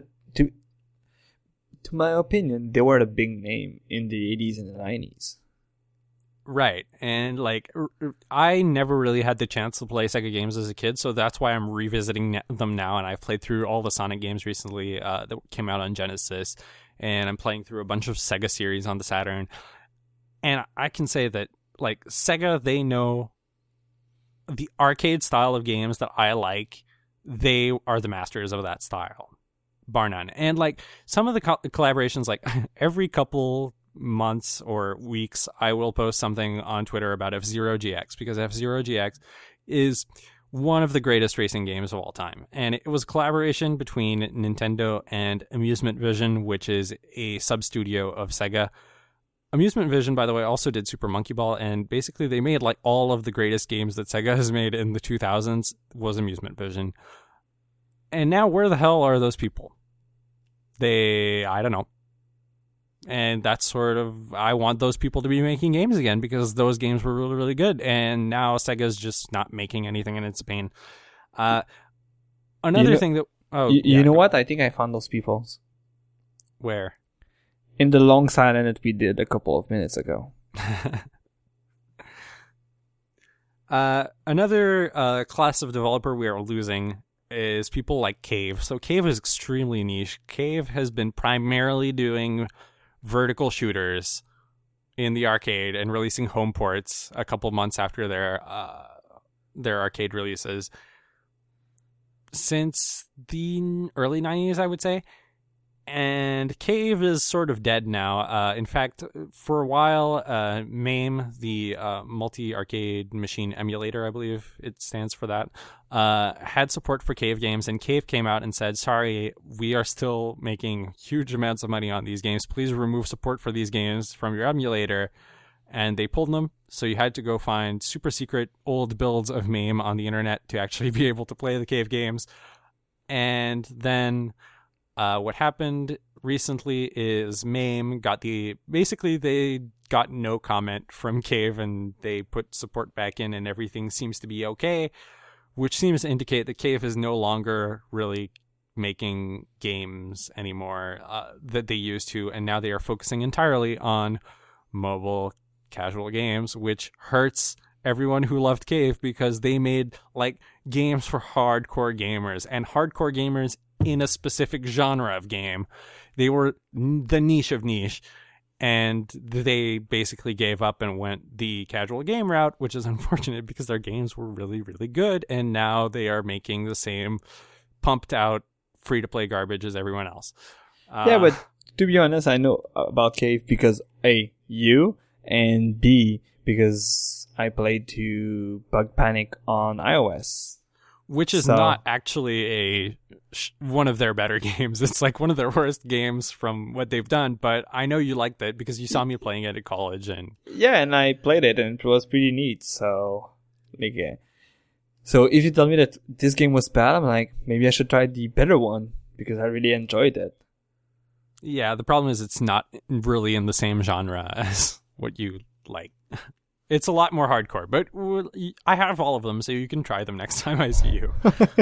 to my opinion, they were the big name in the 80s and the 90s. Right, and, like, I never really had the chance to play Sega games as a kid, so that's why I'm revisiting them now, and I've played through all the Sonic games recently that came out on Genesis, and I'm playing through a bunch of Sega series on the Saturn, and I can say that, like, Sega, they know the arcade style of games that I like. They are the masters of that style, bar none. And, like, some of the collaborations, like, every couple months or weeks, I will post something on Twitter about F-Zero GX, because F-Zero GX is one of the greatest racing games of all time. And it was a collaboration between Nintendo and Amusement Vision, which is a sub-studio of Sega. Amusement Vision, by the way, also did Super Monkey Ball, and basically they made, like, all of the greatest games that Sega has made in the 2000s was Amusement Vision. And now where the hell are those people? I don't know. And that's sort of, I want those people to be making games again because those games were really, really good. And now Sega's just not making anything, and it's a pain. Another thing that... You know what? I think I found those people. Where? In the long silent that we did a couple of minutes ago. Another class of developer we are losing is people like Cave. So Cave is extremely niche. Cave has been primarily doing vertical shooters in the arcade and releasing home ports a couple months after their arcade releases since the early 90s, I would say. And Cave is sort of dead now. In fact, for a while, MAME, the multi-arcade machine emulator, I believe it stands for that, had support for Cave games, and Cave came out and said, sorry, we are still making huge amounts of money on these games. Please remove support for these games from your emulator. And they pulled them, so you had to go find super secret old builds of MAME on the internet to actually be able to play the Cave games. And then... what happened recently is MAME got they got no comment from Cave, and they put support back in, and everything seems to be okay, which seems to indicate that Cave is no longer really making games anymore that they used to, and now they are focusing entirely on mobile casual games, which hurts everyone who loved Cave because they made, like, games for hardcore gamers, and hardcore gamers in a specific genre of game. They were the niche of niche, And they basically gave up and went the casual game route, which is unfortunate because their games were really, really good. And now they are making the same pumped out free-to-play garbage as everyone else. Yeah, but to be honest, I know about Cave because A, you, and B, because I played to Bug Panic on iOS. Which is not actually one of their better games. It's like one of their worst games from what they've done, but I know you liked it because you saw me playing it at college. And yeah, and I played it and it was pretty neat. So, so if you tell me that this game was bad, I'm like, maybe I should try the better one because I really enjoyed it. Yeah, the problem is it's not really in the same genre as what you like. It's a lot more hardcore, but I have all of them, so you can try them next time I see you.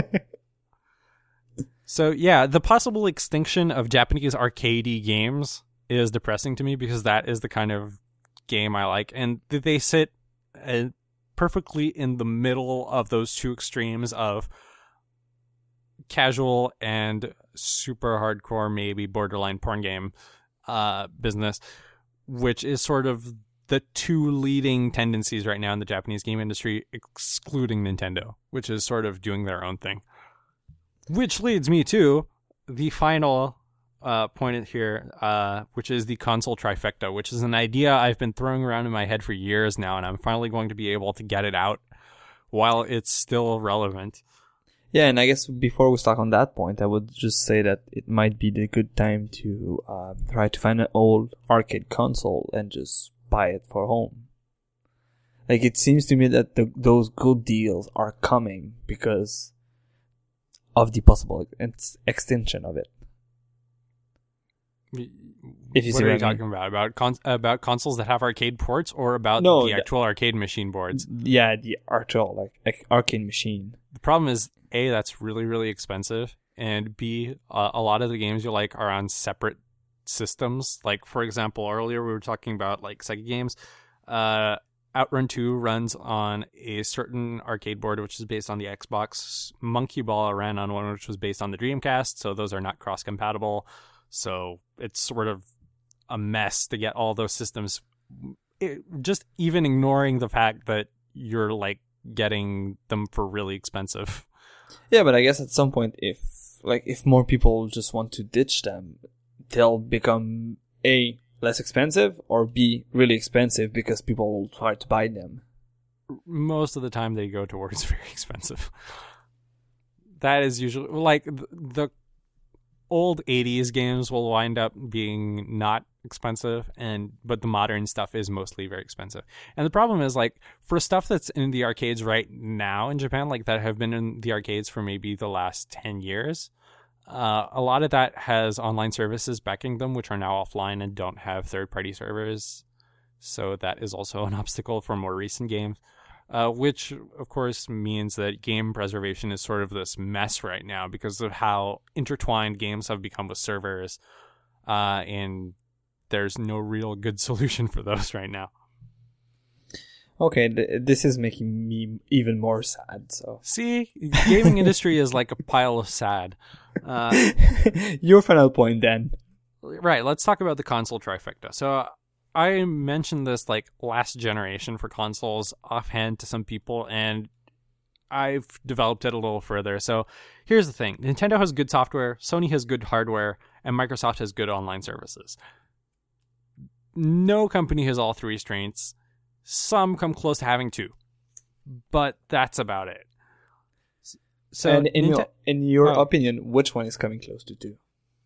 So yeah, the possible extinction of Japanese arcadey games is depressing to me because that is the kind of game I like. And they sit perfectly in the middle of those two extremes of casual and super hardcore, maybe borderline porn game business, which is sort of the two leading tendencies right now in the Japanese game industry, excluding Nintendo, which is sort of doing their own thing. Which leads me to the final point here, which is the console trifecta, which is an idea I've been throwing around in my head for years now, and I'm finally going to be able to get it out while it's still relevant. Yeah, and I guess before we start on that point, I would just say that it might be the good time to try to find an old arcade console and just buy it for home. Like, it seems to me that those good deals are coming because of the possible extension of it. If you what are you talking about? About consoles that have arcade ports, or about the actual arcade machine boards? Yeah, the actual like arcade machine. The problem is, A, that's really, really expensive, and B, a lot of the games you like are on separate systems. Like, for example, earlier we were talking about like Sega games. Outrun 2 runs on a certain arcade board which is based on the Xbox. Monkey Ball ran on one which was based on the Dreamcast, so those are not cross compatible. So it's sort of a mess to get all those systems. Just even ignoring the fact that you're like getting them for really expensive. Yeah, but I guess at some point, if more people just want to ditch them, they'll become A, less expensive, or B, really expensive because people will try to buy them. Most of the time they go towards very expensive. That is usually, like, the old 80s games will wind up being not expensive, but the modern stuff is mostly very expensive. And the problem is, like, for stuff that's in the arcades right now in Japan, like that have been in the arcades for maybe the last 10 years, a lot of that has online services backing them, which are now offline and don't have third-party servers. So that is also an obstacle for more recent games, which, of course, means that game preservation is sort of this mess right now because of how intertwined games have become with servers, and there's no real good solution for those right now. Okay, this is making me even more sad. So see, gaming industry is like a pile of sad. Your final point, then. Right, let's talk about the console trifecta. So I mentioned this like last generation for consoles offhand to some people, and I've developed it a little further. So here's the thing. Nintendo has good software, Sony has good hardware, and Microsoft has good online services. No company has all three strengths. Some come close to having two, but that's about it. So, and in your opinion, which one is coming close to two?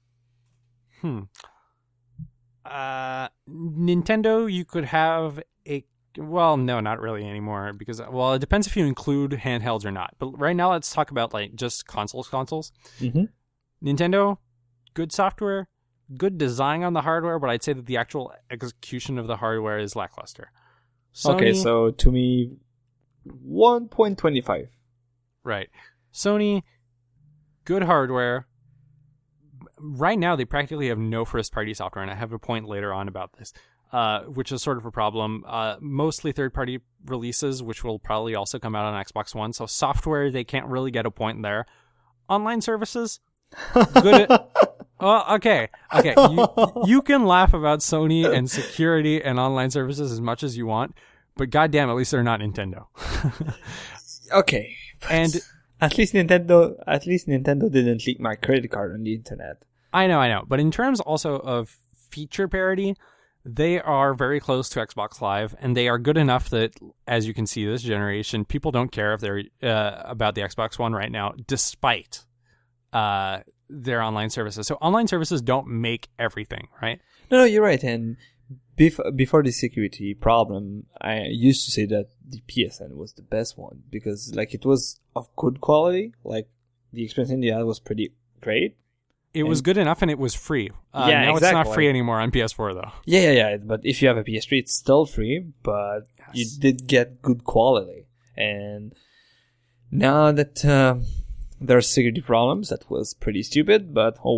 Nintendo, you could have well, no, not really anymore, because, well, it depends if you include handhelds or not. But right now, let's talk about like just consoles. Mm-hmm. Nintendo, good software, good design on the hardware, but I'd say that the actual execution of the hardware is lackluster. Sony, okay, so to me, 1.25. Right. Sony, good hardware. Right now, they practically have no first-party software, and I have a point later on about this, which is sort of a problem. Mostly third-party releases, which will probably also come out on Xbox One. So software, they can't really get a point there. Online services, good. Well, okay. You can laugh about Sony and security and online services as much as you want, but goddamn, at least they're not Nintendo. Okay. And at least Nintendo didn't leak my credit card on the internet. I know. But in terms also of feature parity, they are very close to Xbox Live, and they are good enough that, as you can see, this generation, people don't care if they're about the Xbox One right now, despite their online services. So online services don't make everything, right? No, you're right. And before the security problem, I used to say that the PSN was the best one because, like, it was of good quality. Like, the experience in the ad was pretty great. It was good enough, and it was free. Yeah, now exactly. It's not free anymore on PS4, though. Yeah. But if you have a PS3, it's still free, but Yes. you did get good quality. And now that there are security problems, that was pretty stupid, but oh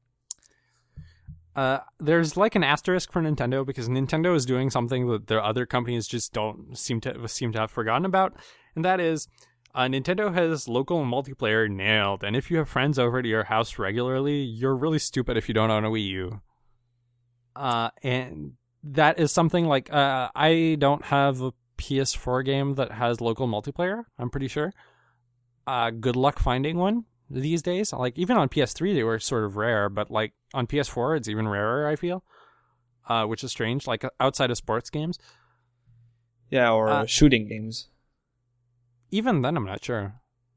well. There's like an asterisk for Nintendo because Nintendo is doing something that the other companies just don't seem to have forgotten about, and that is Nintendo has local multiplayer nailed. And if you have friends over to your house regularly, you're really stupid if you don't own a Wii U. And that is something like I don't have a PS4 game that has local multiplayer. I'm pretty sure. Good luck finding one these days. Like even on PS3 they were sort of rare, but like on PS4 it's even rarer, I feel. Which is strange, like outside of sports games. Yeah, or shooting games. Even then I'm not sure.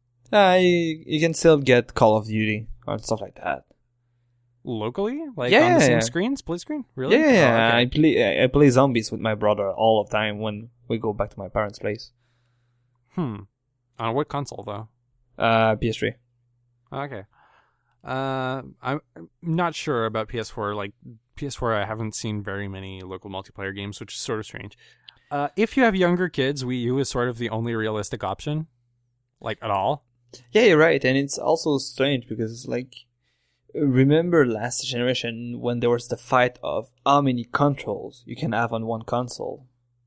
You can still get Call of Duty or stuff like that. Locally? Like Yeah, on the same yeah. screen? Split screen? Really? Yeah, Oh, okay. I play zombies with my brother all the time when we go back to my parents' place. On what console though? PS3. Okay. I'm not sure about PS4. Like PS4, I haven't seen very many local multiplayer games, which is sort of strange. If you have younger kids, Wii U is sort of the only realistic option, like at all. Yeah, you're right, and it's also strange because, like, remember last generation when there was the fight of how many controls you can have on one console?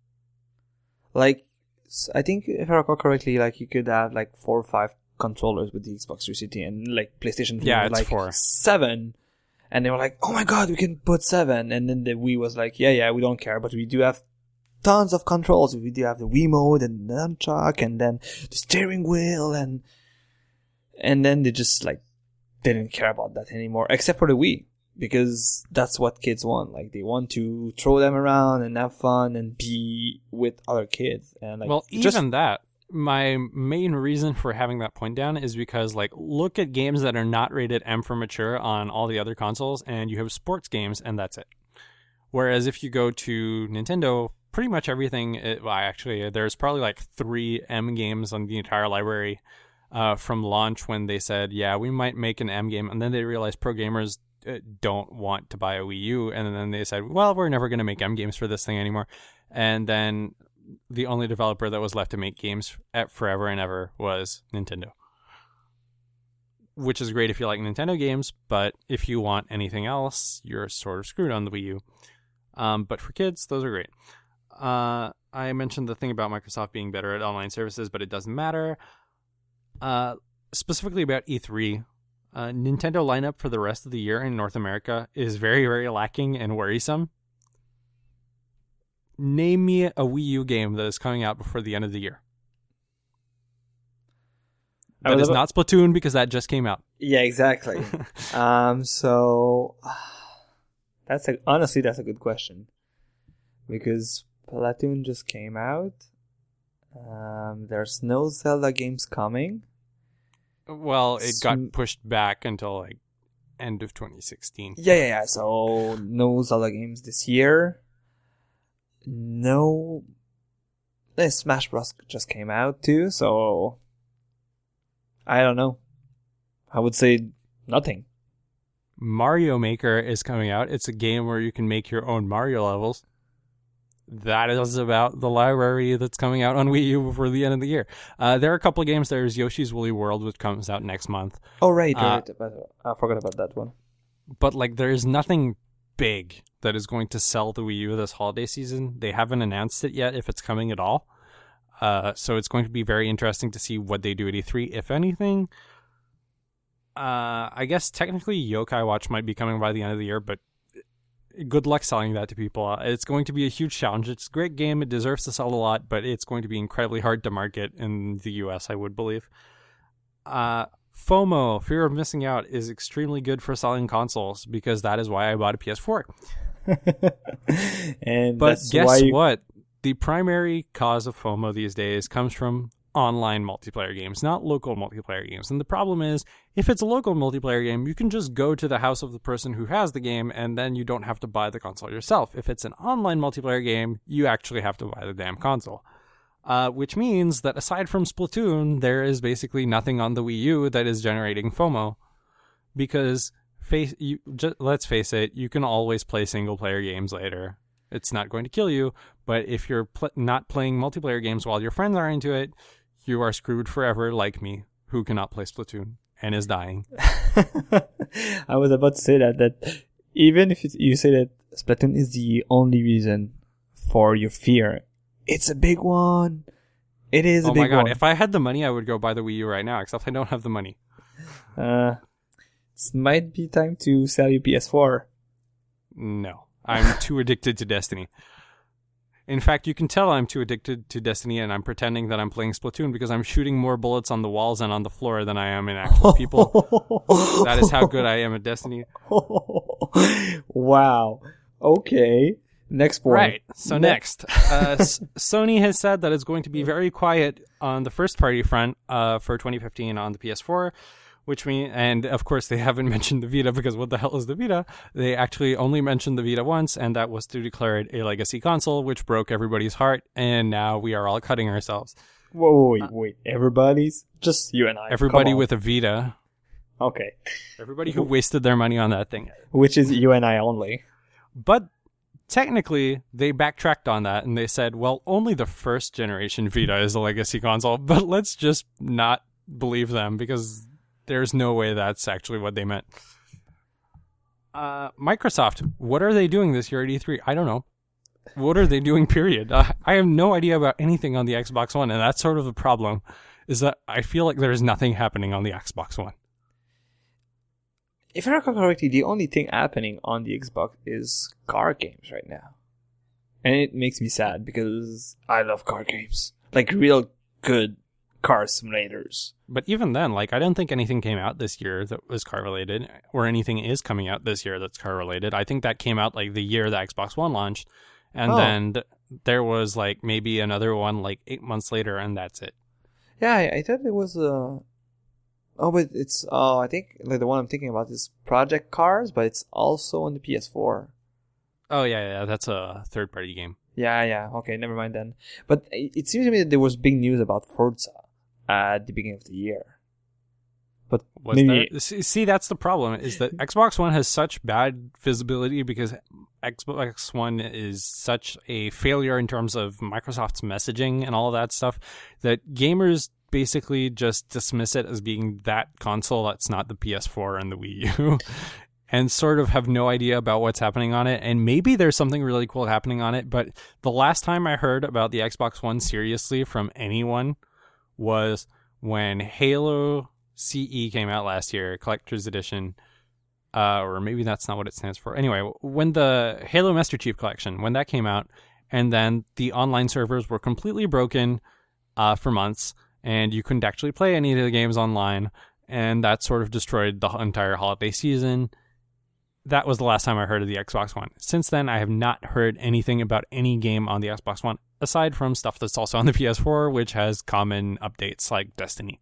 Like, I think if I recall correctly, like you could have like 4 or 5 controllers with the Xbox 360, and like PlayStation 3 Yeah, was it's like 4. 7, and they were like, "Oh my god, we can put 7," and then the Wii was like, "Yeah, we don't care, but we do have tons of controls. We do have the Wii mode and the nunchuck, and then the steering wheel, and then they just like didn't care about that anymore, except for the Wii, because that's what kids want. Like they want to throw them around and have fun and be with other kids. And like, Well, even that, my main reason for having that point down is because, like, look at games that are not rated M for mature on all the other consoles, and you have sports games, and that's it. Whereas if you go to Nintendo, pretty much everything, there's probably like 3 M games on the entire library from launch when they said, yeah, we might make an M game, and then they realized pro gamers don't want to buy a Wii U, and then they said, well, we're never going to make M games for this thing anymore. And then the only developer that was left to make games forever and ever was Nintendo. Which is great if you like Nintendo games, but if you want anything else, you're sort of screwed on the Wii U. But for kids, those are great. I mentioned the thing about Microsoft being better at online services, but it doesn't matter. Specifically about E3, Nintendo lineup for the rest of the year in North America is very, very lacking and worrisome. Name me a Wii U game that is coming out before the end of the year. That is not Splatoon because that just came out. Yeah, exactly. So honestly, that's a good question, because Splatoon just came out. There's no Zelda games coming. Well, it got pushed back until like end of 2016. Yeah. So no Zelda games this year. No. Smash Bros. Just came out too, so I don't know. I would say nothing. Mario Maker is coming out. It's a game where you can make your own Mario levels. That is about the library that's coming out on Wii U before the end of the year. There are a couple of games. There's Yoshi's Woolly World, which comes out next month. Oh, right. But I forgot about that one. But like, there is nothing big that is going to sell the Wii U this holiday season. They haven't announced it yet, if it's coming at all. So it's going to be very interesting to see what they do at E3, if anything. I guess technically Yokai Watch might be coming by the end of the year, but good luck selling that to people. It's going to be a huge challenge. It's a great game. It deserves to sell a lot, but it's going to be incredibly hard to market in the US, I would believe. FOMO, fear of missing out, is extremely good for selling consoles because that is why I bought a PS4. But guess what? The primary cause of FOMO these days comes from online multiplayer games, not local multiplayer games. And the problem is, if it's a local multiplayer game, you can just go to the house of the person who has the game, and then you don't have to buy the console yourself. If it's an online multiplayer game, you actually have to buy the damn console. Which means that aside from Splatoon, there is basically nothing on the Wii U that is generating FOMO. Because, let's face it, you can always play single-player games later. It's not going to kill you, but if you're not playing multiplayer games while your friends are into it, you are screwed forever, like me, who cannot play Splatoon and is dying. I was about to say that even if you say that Splatoon is the only reason for your fear, it's a big one. It is a big one. Oh my god, if I had the money, I would go buy the Wii U right now, except I don't have the money. It might be time to sell your PS4. No, I'm too addicted to Destiny. In fact, you can tell I'm too addicted to Destiny and I'm pretending that I'm playing Splatoon because I'm shooting more bullets on the walls and on the floor than I am in actual people. That is how good I am at Destiny. Wow. Okay. Next point. Right. So next. Sony has said that it's going to be very quiet on the first party front for 2015 on the PS4. And of course they haven't mentioned the Vita because what the hell is the Vita? They actually only mentioned the Vita once, and that was to declare it a legacy console, which broke everybody's heart, and now we are all cutting ourselves. Whoa, wait. Everybody's? Just you and I. Everybody with a Vita. Okay. Everybody who wasted their money on that thing. Which is you and I only. But technically, they backtracked on that, and they said, well, only the first generation Vita is a legacy console, but let's just not believe them because there's no way that's actually what they meant. Microsoft, what are they doing this year at E3? I don't know. What are they doing, period? I have no idea about anything on the Xbox One, and that's sort of the problem, is that I feel like there's nothing happening on the Xbox One. If I recall correctly, the only thing happening on the Xbox is car games right now. And it makes me sad because I love car games. Like real good car simulators. But even then, I don't think anything came out this year that was car related, or anything is coming out this year that's car related. I think that came out the year the Xbox One launched, and then there was maybe another one 8 months later, and that's it. Yeah, I thought it was but it's I think the one I'm thinking about is Project Cars, but it's also on the PS4. Oh yeah, that's a third party game. Yeah. Okay, never mind then. But it seems to me that there was big news about Forza at the beginning of the year. But see, that's the problem, is that Xbox One has such bad visibility because Xbox One is such a failure in terms of Microsoft's messaging and all of that stuff that gamers basically just dismiss it as being that console that's not the PS4 and the Wii U. And sort of have no idea about what's happening on it. And maybe there's something really cool happening on it. But the last time I heard about the Xbox One seriously from anyone was when Halo CE came out last year, Collector's Edition. Or maybe that's not what it stands for. Anyway, when the Halo Master Chief Collection, when that came out, and then the online servers were completely broken for months, and you couldn't actually play any of the games online, and that sort of destroyed the entire holiday season. That was the last time I heard of the Xbox One. Since then, I have not heard anything about any game on the Xbox One, aside from stuff that's also on the PS4, which has common updates like Destiny.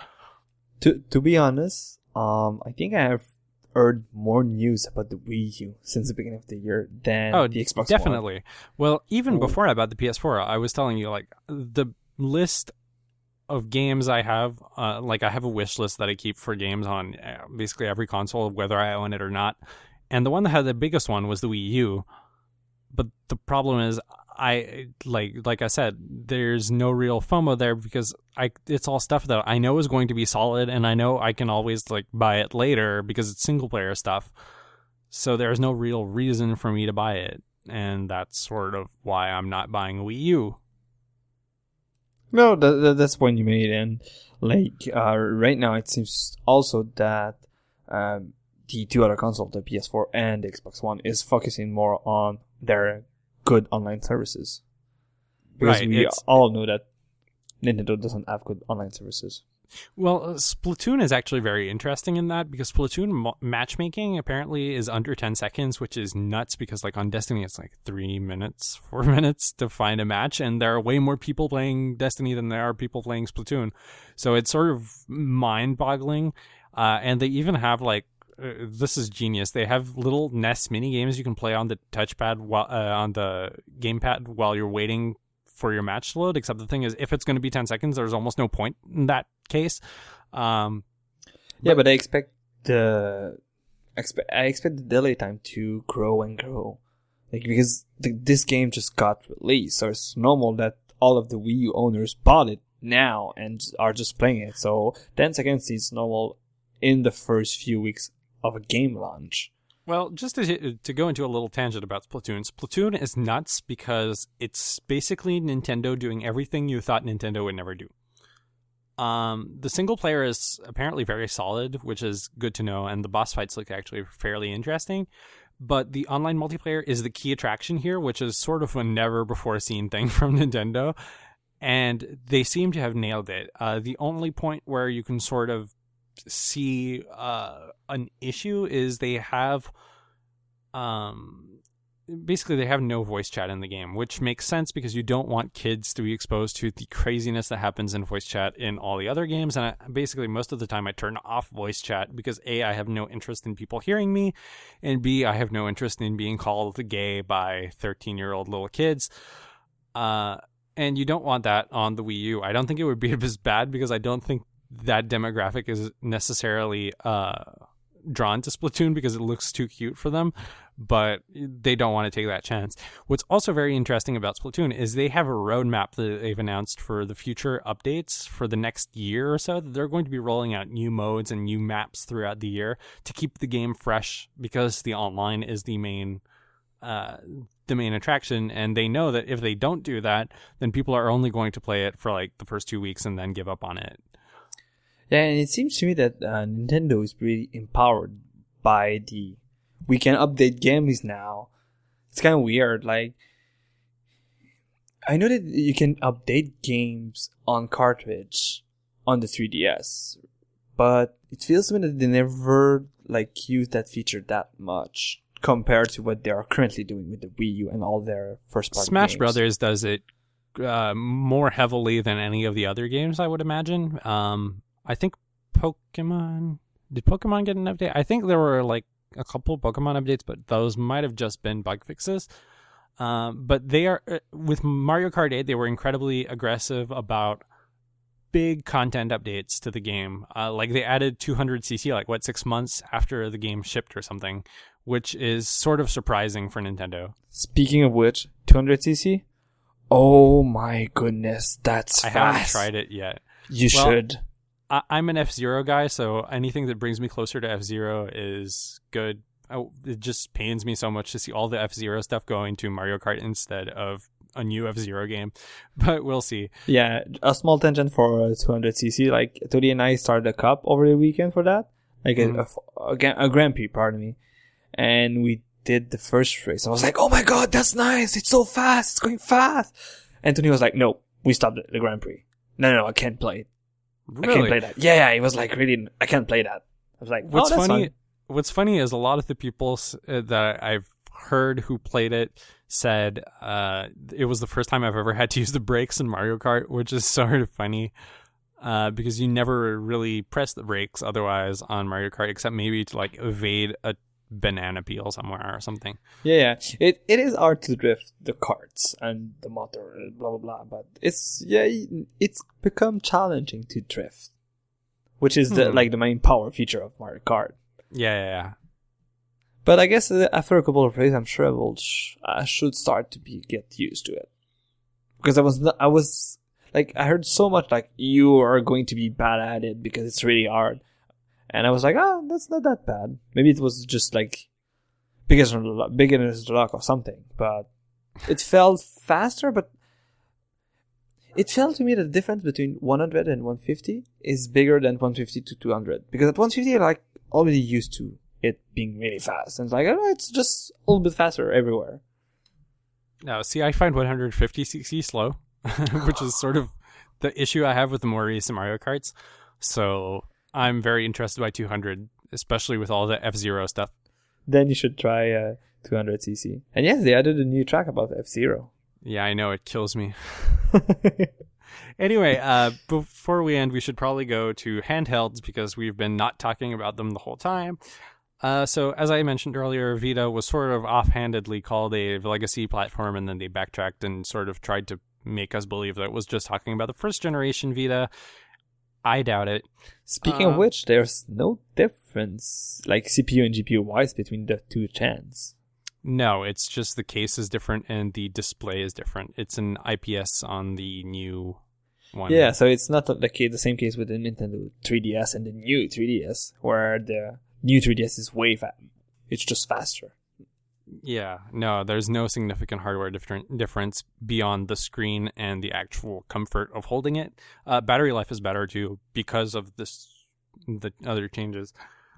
To be honest, I think I have heard more news about the Wii U since the beginning of the year than the Xbox definitely. One. Well, even before I bought the PS4, I was telling you, the list of games I have, I have a wish list that I keep for games on basically every console, whether I own it or not. And the one that had the biggest one was the Wii U. But the problem is, like I said, there's no real FOMO there because it's all stuff that I know is going to be solid, and I know I can always buy it later because it's single player stuff. So there's no real reason for me to buy it, and that's sort of why I'm not buying a Wii U. No, that's the point you made, and right now it seems also that the two other consoles, the PS4 and the Xbox One, is focusing more on their good online services. Because we all know that Nintendo doesn't have good online services. Well, Splatoon is actually very interesting in that, because Splatoon matchmaking apparently is under 10 seconds, which is nuts, because like on Destiny it's like 3 minutes, 4 minutes to find a match, and there are way more people playing Destiny than there are people playing Splatoon. So it's sort of mind-boggling. And they even have like, this is genius, they have little NES mini games you can play on the touchpad on the gamepad while you're waiting for your match to load, except the thing is, if it's going to be 10 seconds, there's almost no point in that case. But I expect the delay time to grow and grow, like, because this game just got released, so it's normal that all of the Wii U owners bought it now and are just playing it. So 10 seconds is normal in the first few weeks of a game launch. Well, just to go into a little tangent about Splatoon. Splatoon is nuts because it's basically Nintendo doing everything you thought Nintendo would never do. The single player is apparently very solid, which is good to know, and the boss fights look actually fairly interesting. But the online multiplayer is the key attraction here, which is sort of a never-before-seen thing from Nintendo, and they seem to have nailed it. The only point where you can sort of see an issue is they have basically they have no voice chat in the game, which makes sense because you don't want kids to be exposed to the craziness that happens in voice chat in all the other games. And basically most of the time I turn off voice chat because A, I have no interest in people hearing me, and B, I have no interest in being called gay by 13-year-old little kids. And you don't want that on the Wii U. I don't think it would be as bad because I don't think that demographic is necessarily drawn to Splatoon because it looks too cute for them, but they don't want to take that chance. What's also very interesting about Splatoon is they have a roadmap that they've announced for the future updates for the next year or so, that they're going to be rolling out new modes and new maps throughout the year to keep the game fresh, because the online is the main attraction, and they know that if they don't do that, then people are only going to play it for like the first 2 weeks and then give up on it. Yeah, and it seems to me that Nintendo is really empowered by we can update games now. It's kind of weird. Like, I know that you can update games on cartridge on the 3DS, but it feels to me that they never like use that feature that much compared to what they are currently doing with the Wii U and all their first-party Smash games. Brothers does it more heavily than any of the other games, I would imagine. I think did Pokemon get an update? I think there were like a couple Pokemon updates, but those might have just been bug fixes. But they are, with Mario Kart 8, they were incredibly aggressive about big content updates to the game. Like they added 200cc, like 6 months after the game shipped or something, which is sort of surprising for Nintendo. Speaking of which, 200cc? Oh my goodness, that's fast. I haven't tried it yet. You should. I'm an F-Zero guy, so anything that brings me closer to F-Zero is good. It just pains me so much to see all the F-Zero stuff going to Mario Kart instead of a new F-Zero game, but we'll see. Yeah, a small tangent for 200cc. Like, Tony and I started a cup over the weekend for that. Like, a Grand Prix, pardon me. And we did the first race. I was like, oh my god, that's nice. It's so fast. It's going fast. And Tony was like, no, we stopped the Grand Prix. No, I can't play it. Really? I can't play that. Yeah, he was like, really, I can't play that. I was like, what's funny? Fun. What's funny is a lot of the people that I've heard who played it said it was the first time I've ever had to use the brakes in Mario Kart, which is sort of funny because you never really press the brakes otherwise on Mario Kart, except maybe to like evade a banana peel somewhere or something. Yeah. It is hard to drift the carts and the motor, blah blah blah. But it's become challenging to drift, which is the main power feature of Mario Kart. Yeah. But I guess after a couple of races, I'm sure I should start to get used to it, because I heard so much like you are going to be bad at it because it's really hard. And I was like, that's not that bad. Maybe it was just like beginner's luck or something. But it felt faster. But It felt to me that the difference between 100 and 150 is bigger than 150 to 200. Because at 150, you're like already used to it being really fast. And it's like, oh, it's just a little bit faster everywhere. No, see, I find 150cc slow, which is sort of the issue I have with the more recent Mario Karts. So I'm very interested by 200, especially with all the F-Zero stuff. Then you should try 200cc. And yes, they added a new track about F-Zero. Yeah, I know, it kills me. Anyway, before we end, we should probably go to handhelds because we've been not talking about them the whole time. So as I mentioned earlier, Vita was sort of offhandedly called a legacy platform, and then they backtracked and sort of tried to make us believe that it was just talking about the first generation Vita. I doubt it. Speaking of which, there's no difference, like CPU and GPU wise, between the two gens. No, it's just the case is different and the display is different. It's an IPS on the new one. Yeah, so it's not the same case with the Nintendo 3DS and the new 3DS, where the new 3DS is it's just faster. Yeah, no, there's no significant hardware difference beyond the screen and the actual comfort of holding it. Battery life is better too because of the other changes.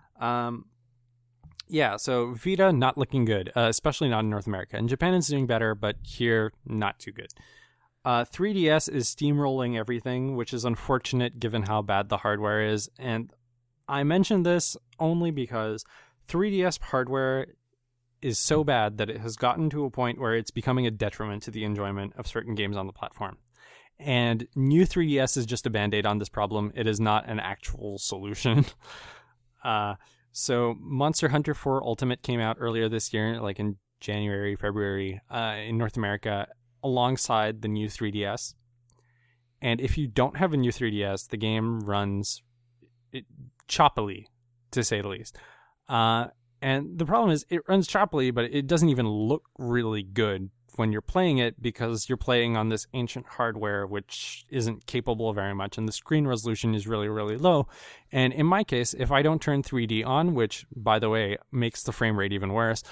Yeah, so Vita not looking good, especially not in North America. In Japan it's doing better, but here not too good. 3DS is steamrolling everything, which is unfortunate given how bad the hardware is. And I mention this only because 3DS hardware is so bad that it has gotten to a point where it's becoming a detriment to the enjoyment of certain games on the platform. And new 3DS is just a band-aid on this problem. It is not an actual solution. So Monster Hunter 4 Ultimate came out earlier this year, like in January, February, in North America, alongside the new 3DS. And if you don't have a new 3DS, the game runs choppily, to say the least. And the problem is it runs choppily, but it doesn't even look really good when you're playing it because you're playing on this ancient hardware which isn't capable of very much, and the screen resolution is really, really low. And in my case, if I don't turn 3D on, which, by the way, makes the frame rate even worse,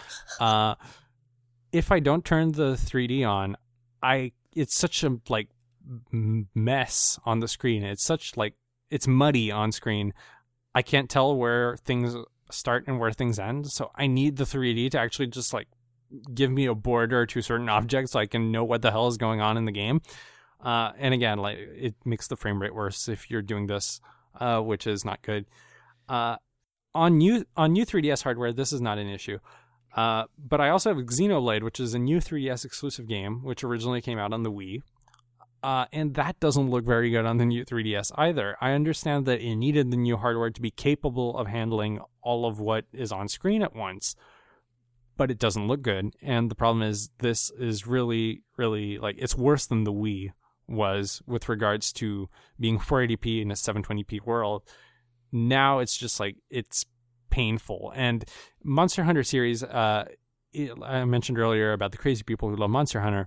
if I don't turn the 3D on, it's such a mess on the screen. It's muddy on screen. I can't tell where things start and where things end, so I need the 3D to actually just give me a border to certain objects so I can know what the hell is going on in the game. And again, it makes the frame rate worse if you're doing this, which is not good. On new 3DS hardware, this is not an issue. But I also have Xenoblade, which is a new 3DS exclusive game, which originally came out on the Wii. And that doesn't look very good on the new 3DS either. I understand that it needed the new hardware to be capable of handling all of what is on screen at once, but it doesn't look good. And the problem is this is really, really, it's worse than the Wii was with regards to being 480p in a 720p world. Now it's just it's painful. And Monster Hunter series, I mentioned earlier about the crazy people who love Monster Hunter.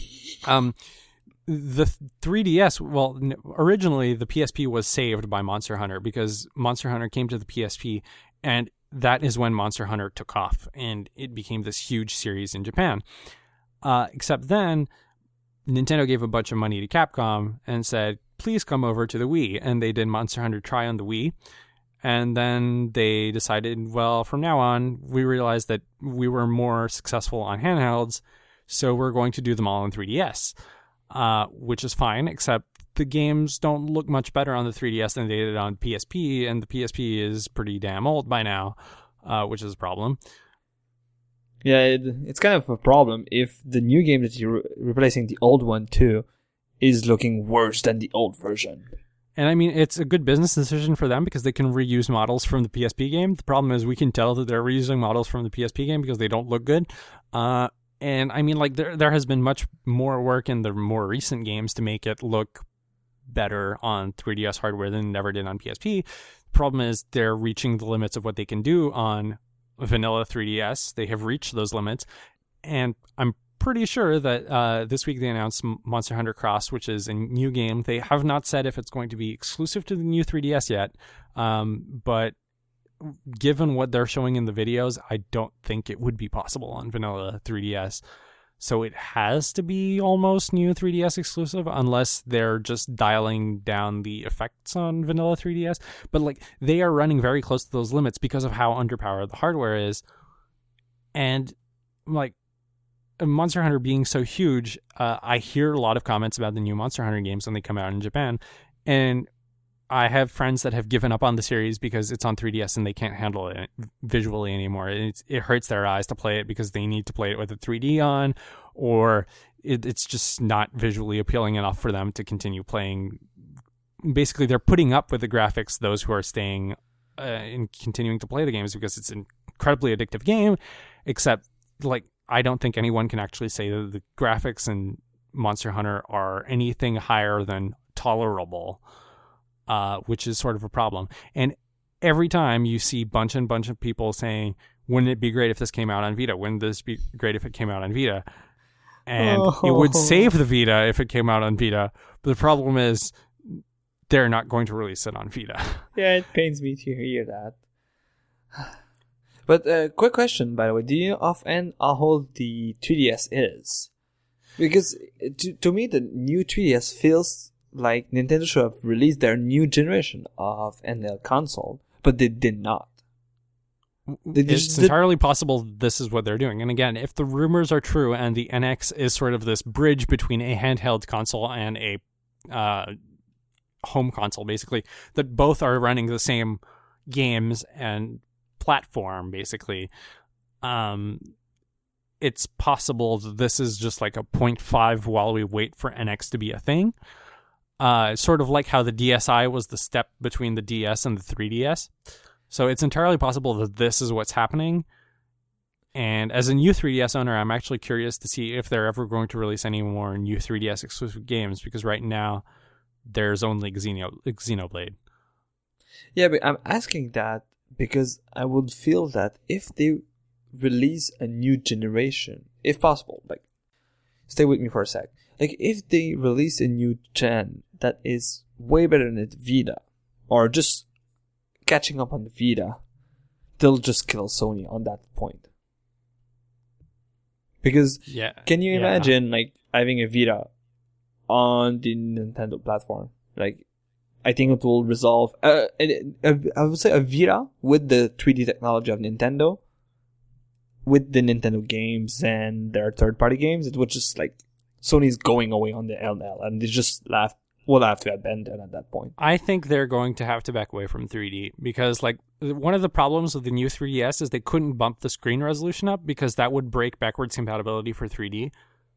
The 3DS, originally the PSP was saved by Monster Hunter because Monster Hunter came to the PSP, and that is when Monster Hunter took off, and it became this huge series in Japan. Except then, Nintendo gave a bunch of money to Capcom and said, please come over to the Wii, and they did Monster Hunter Tri on the Wii. And then they decided, well, from now on, we realized that we were more successful on handhelds, so we're going to do them all on 3DS. Which is fine, except the games don't look much better on the 3DS than they did on PSP, and the PSP is pretty damn old by now, which is a problem. Yeah, it's kind of a problem if the new game that you're replacing the old one to is looking worse than the old version. And I mean, it's a good business decision for them because they can reuse models from the PSP game. The problem is we can tell that they're reusing models from the PSP game because they don't look good. And I mean, there has been much more work in the more recent games to make it look better on 3DS hardware than it ever did on PSP. The problem is they're reaching the limits of what they can do on vanilla 3DS. They have reached those limits. And I'm pretty sure that this week they announced Monster Hunter Cross, which is a new game. They have not said if it's going to be exclusive to the new 3DS yet. But given what they're showing in the videos, I don't think it would be possible on vanilla 3DS. So it has to be almost new 3DS exclusive, unless they're just dialing down the effects on vanilla 3DS. But like, they are running very close to those limits because of how underpowered the hardware is. And like, Monster Hunter being so huge, I hear a lot of comments about the new Monster Hunter games when they come out in Japan. And I have friends that have given up on the series because it's on 3DS and they can't handle it visually anymore. It hurts their eyes to play it because they need to play it with the 3D on, or it's just not visually appealing enough for them to continue playing. Basically, they're putting up with the graphics, those who are staying and continuing to play the games, because it's an incredibly addictive game, except, like, I don't think anyone can actually say that the graphics in Monster Hunter are anything higher than tolerable. Which is sort of a problem. And every time you see bunch of people saying, wouldn't it be great if this came out on Vita? Wouldn't this be great if it came out on Vita? And it would save the Vita if it came out on Vita. But the problem is they're not going to release it on Vita. Yeah, it pains me to hear that. But quick question, by the way. Do you know offhand how old the 3DS is? Because to me, the new 3DS feels like Nintendo should have released their new generation of NL console, but they did not. It's entirely possible this is what they're doing. And again, if the rumors are true and the NX is sort of this bridge between a handheld console and a home console, basically, that both are running the same games and platform, basically, it's possible that this is just like a 0.5 while we wait for NX to be a thing. Sort of like how the DSi was the step between the DS and the 3DS. So it's entirely possible that this is what's happening. And as a new 3DS owner, I'm actually curious to see if they're ever going to release any more new 3DS exclusive games, because right now there's only Xenoblade. Yeah, but I'm asking that because I would feel that if they release a new generation, if possible, like, stay with me for a sec. Like, if they release a new gen that is way better than the Vita, or just catching up on the Vita, they'll just kill Sony on that point. Because, can you imagine, like, having a Vita on the Nintendo platform? Like, I think it will resolve... I would say a Vita with the 3D technology of Nintendo, with the Nintendo games and their third-party games, it would just, like, Sony's going away on the LL, and they just will have to abandon at that point. I think they're going to have to back away from 3D, because like one of the problems with the new 3DS is they couldn't bump the screen resolution up, because that would break backwards compatibility for 3D.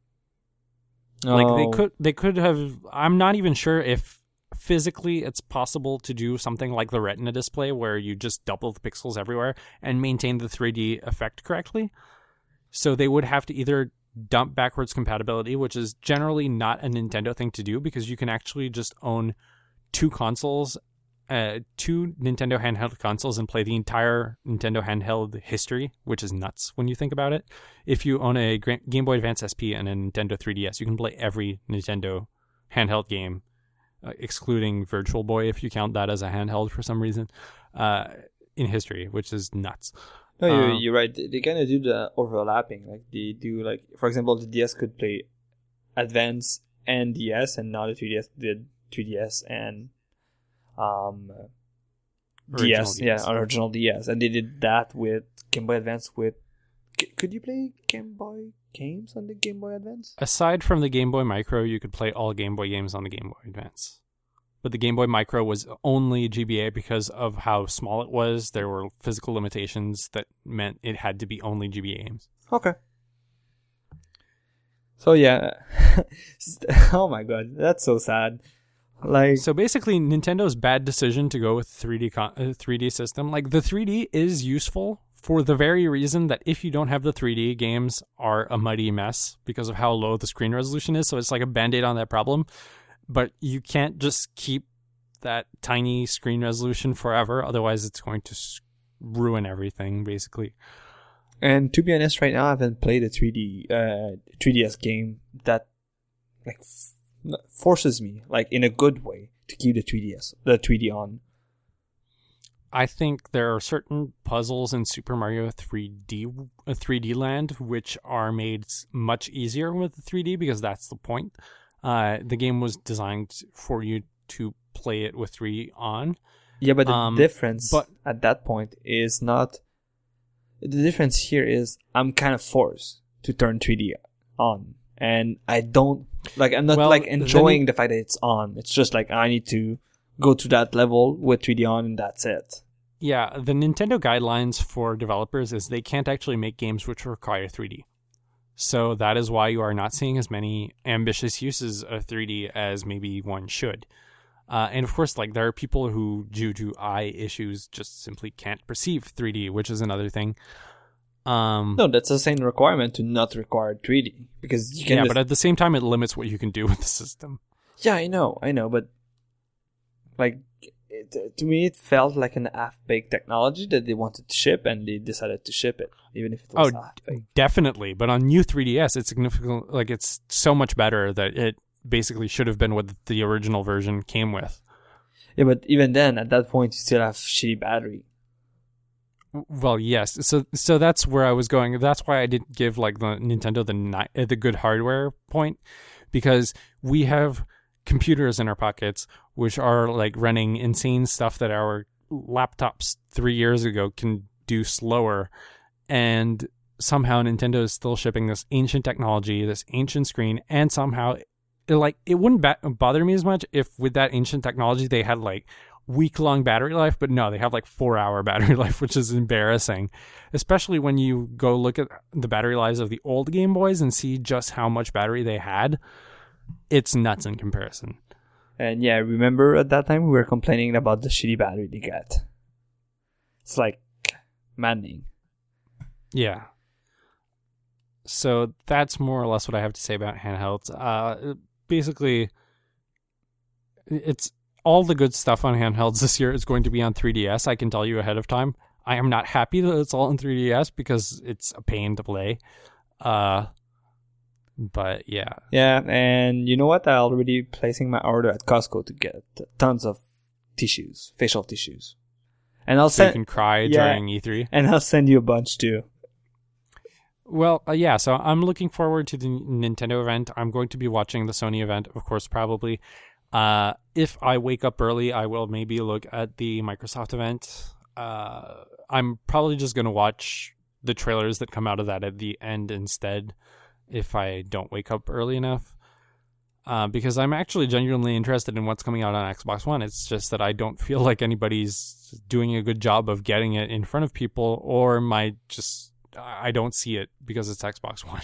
Like they could have. I'm not even sure if physically it's possible to do something like the Retina display, where you just double the pixels everywhere and maintain the 3D effect correctly. So they would have to either dump backwards compatibility, which is generally not a Nintendo thing to do, because you can actually just own two consoles, two Nintendo handheld consoles, and play the entire Nintendo handheld history, which is nuts when you think about it. If you own a Game Boy Advance SP and a Nintendo 3DS, you can play every Nintendo handheld game, excluding Virtual Boy, if you count that as a handheld for some reason, in history, which is nuts. No, you're right. They kind of do the overlapping. Like, they do, like, for example, the DS could play Advance and DS, and now the 3DS did 3DS and DS. Yeah, original DS. And they did that with Game Boy Advance with... Could you play Game Boy games on the Game Boy Advance? Aside from the Game Boy Micro, you could play all Game Boy games on the Game Boy Advance. But the Game Boy Micro was only GBA because of how small it was. There were physical limitations that meant it had to be only GBA games. Okay. So yeah. Oh my god, that's so sad. Like, so basically, Nintendo's bad decision to go with 3D system. Like, the 3D is useful for the very reason that if you don't have the 3D, games are a muddy mess because of how low the screen resolution is. So it's like a band-aid on that problem. But you can't just keep that tiny screen resolution forever. Otherwise, it's going to ruin everything, basically. And to be honest, right now, I haven't played a 3DS game that like forces me, like in a good way, to keep the 3D on. I think there are certain puzzles in Super Mario 3D Land which are made much easier with the 3D because that's the point. The game was designed for you to play it with 3D on. Yeah, but the difference at that point is not... The difference here is I'm kind of forced to turn 3D on. And I don't... Like, I'm not enjoying the fact that it's on. It's just like I need to go to that level with 3D on and that's it. Yeah, the Nintendo guidelines for developers is they can't actually make games which require 3D. So that is why you are not seeing as many ambitious uses of 3D as maybe one should. And of course, like there are people who, due to eye issues, just simply can't perceive 3D, which is another thing. No, that's the same requirement to not require 3D because you can. Yeah, but at the same time, it limits what you can do with the system. Yeah, I know, but like to me, it felt like an half-baked technology that they wanted to ship, and they decided to ship it, even if it was half-baked. Definitely. But on new 3DS, it's significant. Like it's so much better that it basically should have been what the original version came with. Yeah, but even then, at that point, you still have shitty battery. Well, yes. So that's where I was going. That's why I didn't give like the Nintendo the good hardware point, because we have computers in our pockets which are like running insane stuff that our laptops 3 years ago can do slower, and somehow Nintendo is still shipping this ancient technology, this ancient screen, and somehow it wouldn't bother me as much if with that ancient technology they had like week-long battery life, but no, they have like 4-hour battery life, which is embarrassing, especially when you go look at the battery lives of the old Game Boys and see just how much battery they had. It's nuts in comparison. And yeah, remember at that time we were complaining about the shitty battery they got. It's like maddening. Yeah. So that's more or less what I have to say about handhelds. Basically, it's all the good stuff on handhelds this year is going to be on 3DS. I can tell you ahead of time. I am not happy that it's all on 3DS because it's a pain to play. But yeah. Yeah, and you know what? I'm already placing my order at Costco to get tons of tissues, facial tissues. And so you can cry during E3. And I'll send you a bunch too. Well, yeah, so I'm looking forward to the Nintendo event. I'm going to be watching the Sony event, of course, probably. If I wake up early, I will maybe look at the Microsoft event. I'm probably just going to watch the trailers that come out of that at the end instead if I don't wake up early enough. Because I'm actually genuinely interested in what's coming out on Xbox One. It's just that I don't feel like anybody's doing a good job of getting it in front of people, or I don't see it because it's Xbox One.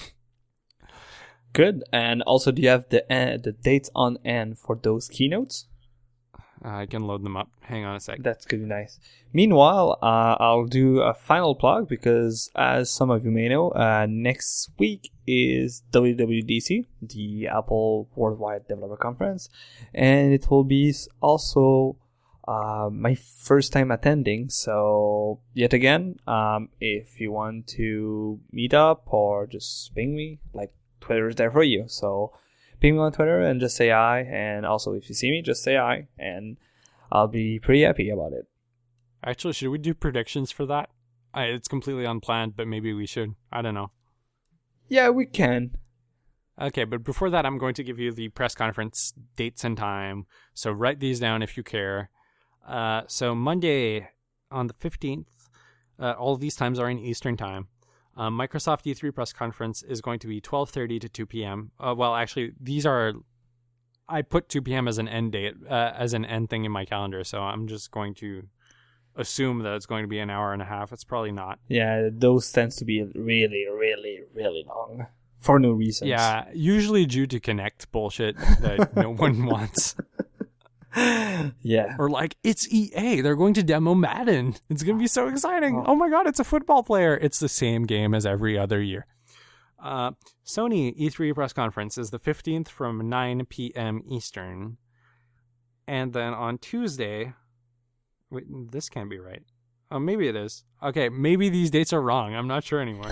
Good. And also, do you have the dates on end for those keynotes? I can load them up. Hang on a sec. That's good. Nice. Meanwhile, I'll do a final plug because, as some of you may know, next week is WWDC, the Apple Worldwide Developer Conference, and it will be also my first time attending. So yet again, if you want to meet up or just ping me, like Twitter is there for you. So ping me on Twitter and just say hi. And also, if you see me, just say hi, and I'll be pretty happy about it. Actually, should we do predictions for that? It's completely unplanned, but maybe we should. I don't know. Yeah, we can. Okay, but before that, I'm going to give you the press conference dates and time. So write these down if you care. So Monday on the 15th, all of these times are in Eastern time. Microsoft E3 press conference is going to be 12:30 to 2 p.m. Well, actually, I put 2 p.m. as an end date, as an end thing in my calendar. So I'm just going to assume that it's going to be an hour and a half. It's probably not. Yeah, those tends to be really, really, really long for no reasons. Yeah, usually due to Connect bullshit that no one wants. Yeah. Or like, it's EA. They're going to demo Madden. It's going to be so exciting. Oh my God, it's a football player. It's the same game as every other year. Sony E3 press conference is the 15th from 9 p.m. Eastern. And then on Tuesday... Wait, this can't be right. Oh, maybe it is. Okay, maybe these dates are wrong. I'm not sure anymore.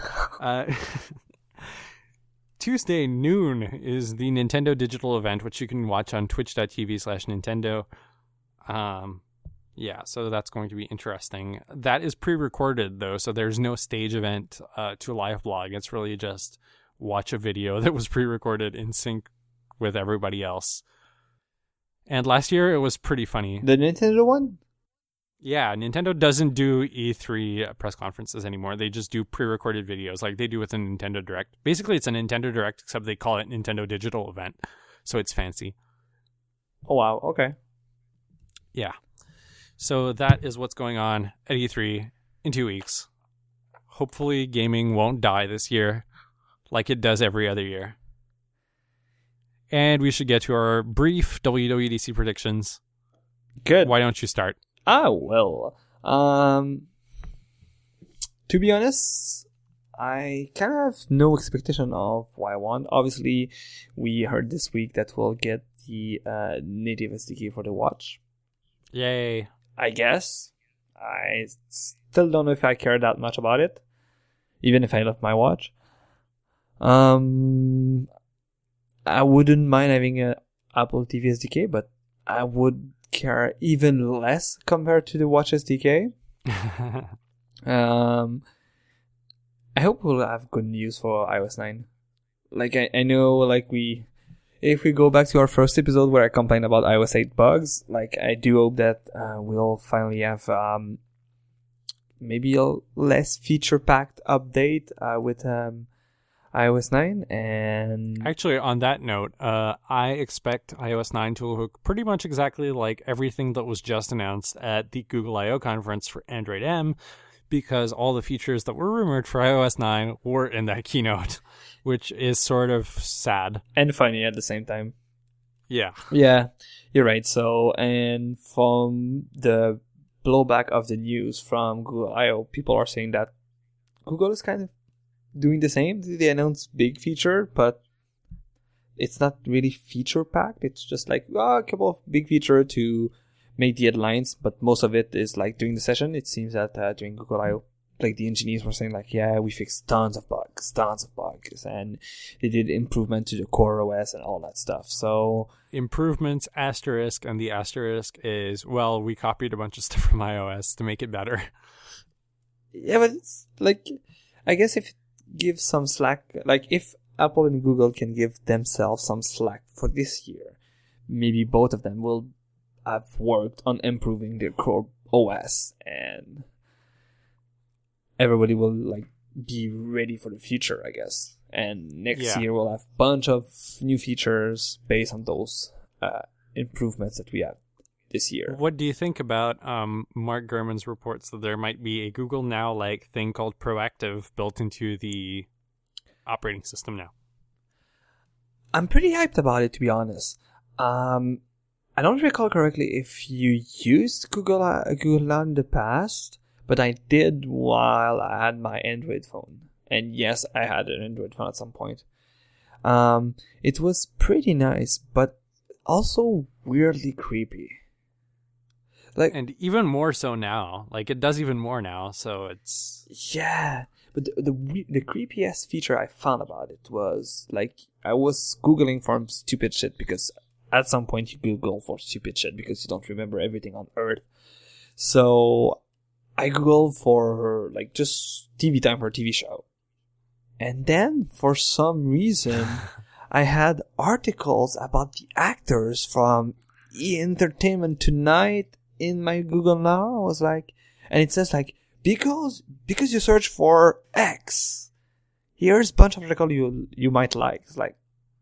Tuesday noon is the Nintendo Digital event, which you can watch on twitch.tv/Nintendo. Yeah, so that's going to be interesting. That is pre-recorded, though, so there's no stage event to live blog. It's really just watch a video that was pre-recorded in sync with everybody else. And last year, it was pretty funny. The Nintendo one? Yeah, Nintendo doesn't do E3 press conferences anymore. They just do pre-recorded videos like they do with a Nintendo Direct. Basically, it's a Nintendo Direct, except they call it Nintendo Digital Event, so it's fancy. Oh, wow. Okay. Yeah. So that is what's going on at E3 in 2 weeks. Hopefully gaming won't die this year like it does every other year. And we should get to our brief WWDC predictions. Good. Why don't you start? I will. To be honest, I kind of have no expectation of what I want. Obviously, we heard this week that we'll get the native SDK for the watch. Yay. I guess. I still don't know if I care that much about it, even if I love my watch. I wouldn't mind having a Apple TV SDK, but I would care even less compared to the watch SDK. I hope we'll have good news for iOS 9. Like I know, like if we go back to our first episode where I complained about iOS 8 bugs, like I do hope that we'll finally have maybe a less feature-packed update with iOS 9. And actually, on that note, I expect iOS 9 to look pretty much exactly like everything that was just announced at the Google I/O conference for Android M, because all the features that were rumored for iOS 9 were in that keynote, which is sort of sad. And funny at the same time. Yeah. Yeah, you're right. So, and from the blowback of the news from Google I/O, people are saying that Google is kind of doing the same. They announce big feature, but it's not really feature packed. It's just like a couple of big feature to make the headlines, but most of it is like during the session. It seems that during Google I/O, like the engineers were saying like, yeah, we fixed tons of bugs, and they did improvement to the core OS and all that stuff. So improvements asterisk, and the asterisk is, well, we copied a bunch of stuff from iOS to make it better. Yeah, but it's like, I guess if it gives some slack, like if Apple and Google can give themselves some slack for this year, maybe both of them will have worked on improving their core OS, and everybody will like be ready for the future, I guess. And next year we'll have a bunch of new features based on those improvements that we have this year. What do you think about Mark Gurman's reports that there might be a Google Now-like thing called Proactive built into the operating system now? I'm pretty hyped about it, to be honest. I don't recall correctly if you used Google Now in the past, but I did while I had my Android phone. And yes, I had an Android phone at some point. It was pretty nice, but also weirdly creepy. Like, and even more so now. Like, it does even more now, so it's... Yeah, but the creepiest feature I found about it was, like, I was Googling for stupid shit, because at some point you Google for stupid shit because you don't remember everything on Earth. So I Googled for, like, just TV time for a TV show. And then, for some reason, I had articles about the actors from E! Entertainment Tonight in my Google Now. I was like, and it says like, because you search for X, here's a bunch of articles you might like. It's like,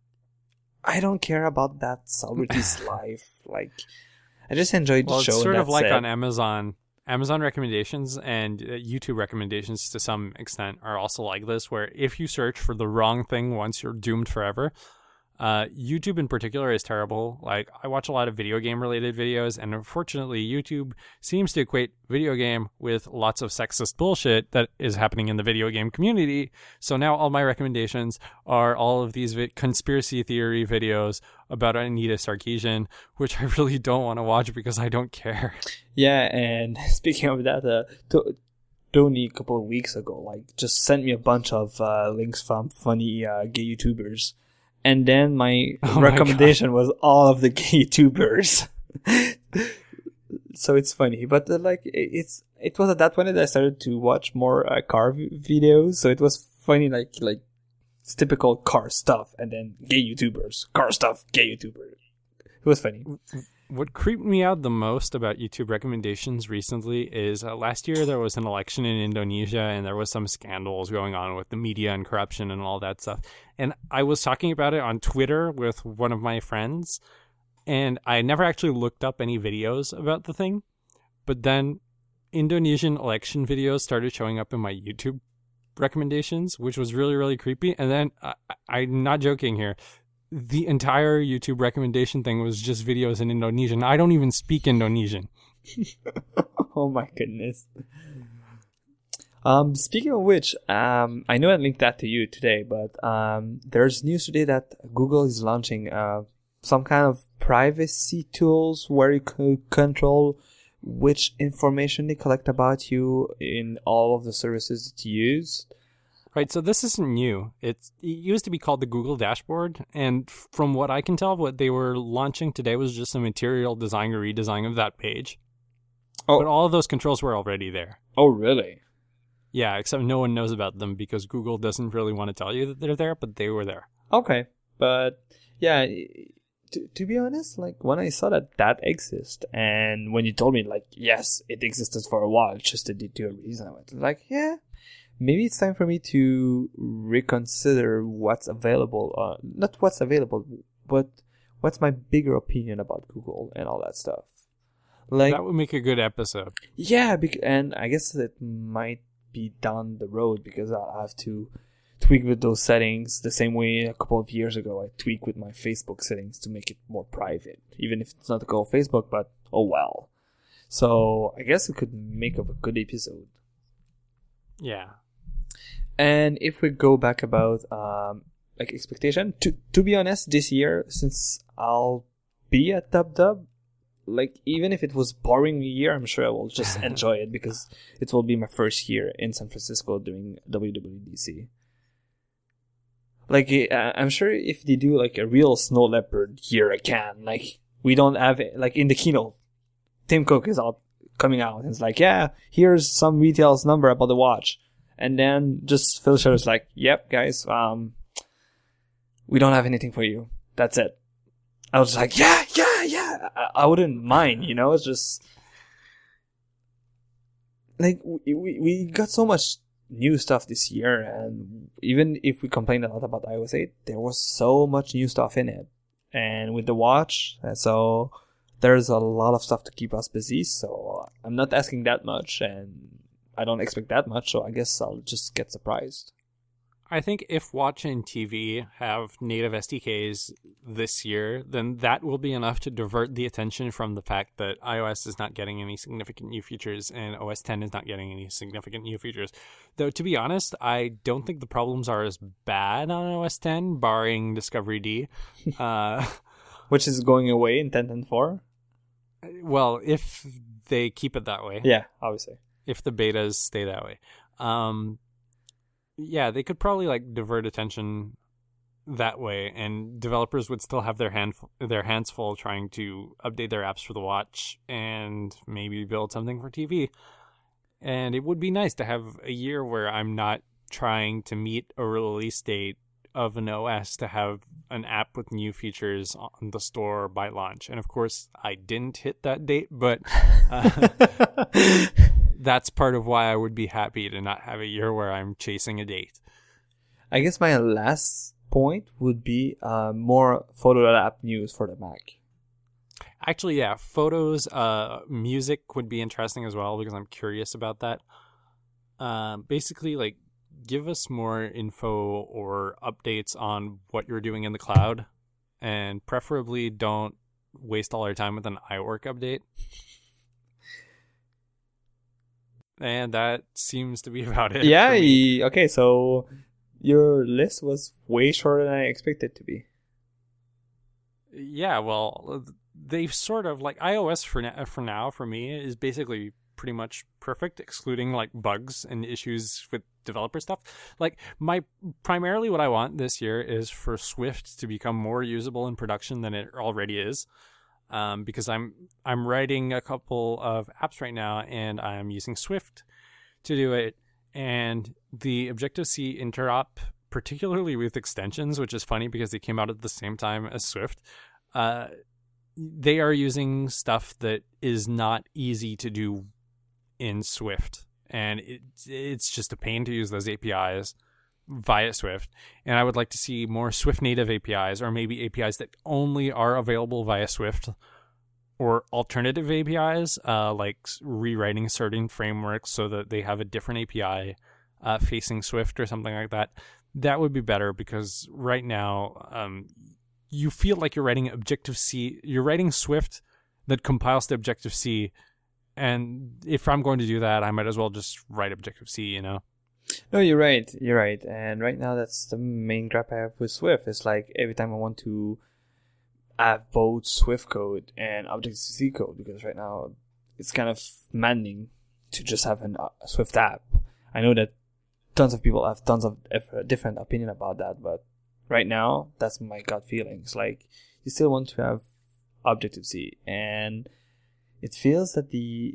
I don't care about that celebrity's life. Like, I just enjoyed the show. It's sort of like on Amazon. Amazon recommendations and YouTube recommendations to some extent are also like this, where if you search for the wrong thing once, you're doomed forever. YouTube in particular is terrible. Like, I watch a lot of video game related videos, and unfortunately YouTube seems to equate video game with lots of sexist bullshit that is happening in the video game community. So now all my recommendations are all of these conspiracy theory videos about Anita Sarkeesian, which I really don't want to watch because I don't care. Yeah, and speaking of that, Tony a couple of weeks ago, like, just sent me a bunch of links from funny gay YouTubers. And then my recommendation was all of the gay YouTubers. so it's funny. But like it was at that point that I started to watch more car videos. So it was funny, like it's typical car stuff, and then gay YouTubers, car stuff, gay YouTubers. It was funny. What creeped me out the most about YouTube recommendations recently is last year there was an election in Indonesia and there was some scandals going on with the media and corruption and all that stuff. And I was talking about it on Twitter with one of my friends, and I never actually looked up any videos about the thing. But then Indonesian election videos started showing up in my YouTube recommendations, which was really, really creepy. And then I'm not joking here. The entire YouTube recommendation thing was just videos in Indonesian. I don't even speak Indonesian. Oh my goodness. Speaking of which, I know I linked that to you today, but there's news today that Google is launching some kind of privacy tools where you can control which information they collect about you in all of the services that you use. Right, so this isn't new. It used to be called the Google Dashboard, and from what I can tell, what they were launching today was just a material design or redesign of that page. Oh. But all of those controls were already there. Oh, really? Yeah, except no one knows about them because Google doesn't really want to tell you that they're there, but they were there. Okay, but yeah, to be honest, like when I saw that exists, and when you told me like, yes, it existed for a while, just to do a reason, I went like, yeah. Maybe it's time for me to reconsider what's available. Not what's available, but what's my bigger opinion about Google and all that stuff. Like that would make a good episode. Yeah, and I guess it might be down the road because I'll have to tweak with those settings the same way a couple of years ago I tweaked with my Facebook settings to make it more private. Even if it's not called Facebook, but oh well. So I guess it could make up a good episode. Yeah. And if we go back about like expectation, to be honest, this year, since I'll be at DubDub, like even if it was boring year, I'm sure I will just enjoy it because it will be my first year in San Francisco doing WWDC. Like I'm sure if they do like a real Snow Leopard year again, like we don't have it, like in the keynote, Tim Cook is coming out and it's like, yeah, here's some retail's number about the watch. And then just Phil Schiller's like, yep, guys, we don't have anything for you. That's it. I was like, yeah. I wouldn't mind, you know, it's just like we got so much new stuff this year. And even if we complained a lot about iOS 8, there was so much new stuff in it. And with the watch, so there's a lot of stuff to keep us busy. So I'm not asking that much and I don't expect that much, so I guess I'll just get surprised. I think if Watch and TV have native SDKs this year, then that will be enough to divert the attention from the fact that iOS is not getting any significant new features and OS X is not getting any significant new features. Though, to be honest, I don't think the problems are as bad on OS X, barring Discovery D. Which is going away in 10.4? Well, if they keep it that way. Yeah, obviously. If the betas stay that way. Yeah, they could probably like divert attention that way, and developers would still have their hands full trying to update their apps for the watch and maybe build something for TV. And it would be nice to have a year where I'm not trying to meet a release date of an OS to have an app with new features on the store by launch. And of course, I didn't hit that date, but that's part of why I would be happy to not have a year where I'm chasing a date. I guess my last point would be more photo app news for the Mac. Actually, yeah, photos, music would be interesting as well because I'm curious about that. Basically, like, give us more info or updates on what you're doing in the cloud, and preferably don't waste all our time with an iWork update. And that seems to be about it. Yeah, okay, so your list was way shorter than I expected it to be. Yeah, well, they've sort of, like, iOS for now, for me, is basically pretty much perfect, excluding, like, bugs and issues with developer stuff. Like, primarily what I want this year is for Swift to become more usable in production than it already is. because I'm writing a couple of apps right now, and I'm using Swift to do it. And the Objective-C interop, particularly with extensions, which is funny because they came out at the same time as Swift, they are using stuff that is not easy to do in Swift. And it's just a pain to use those APIs via Swift. And I would like to see more Swift native APIs, or maybe APIs that only are available via Swift, or alternative APIs, like rewriting certain frameworks so that they have a different API facing Swift or something like that. That would be better, because right now you feel like you're writing Objective-C. You're writing Swift that compiles to Objective-C. And if I'm going to do that, I might as well just write Objective-C, you know? No, you're right. You're right. And right now, that's the main gripe I have with Swift. It's like every time I want to have both Swift code and Objective-C code, because right now it's kind of maddening to just have a Swift app. I know that tons of people have tons of different opinion about that, but right now, that's my gut feeling. It's like you still want to have Objective-C, and it feels that the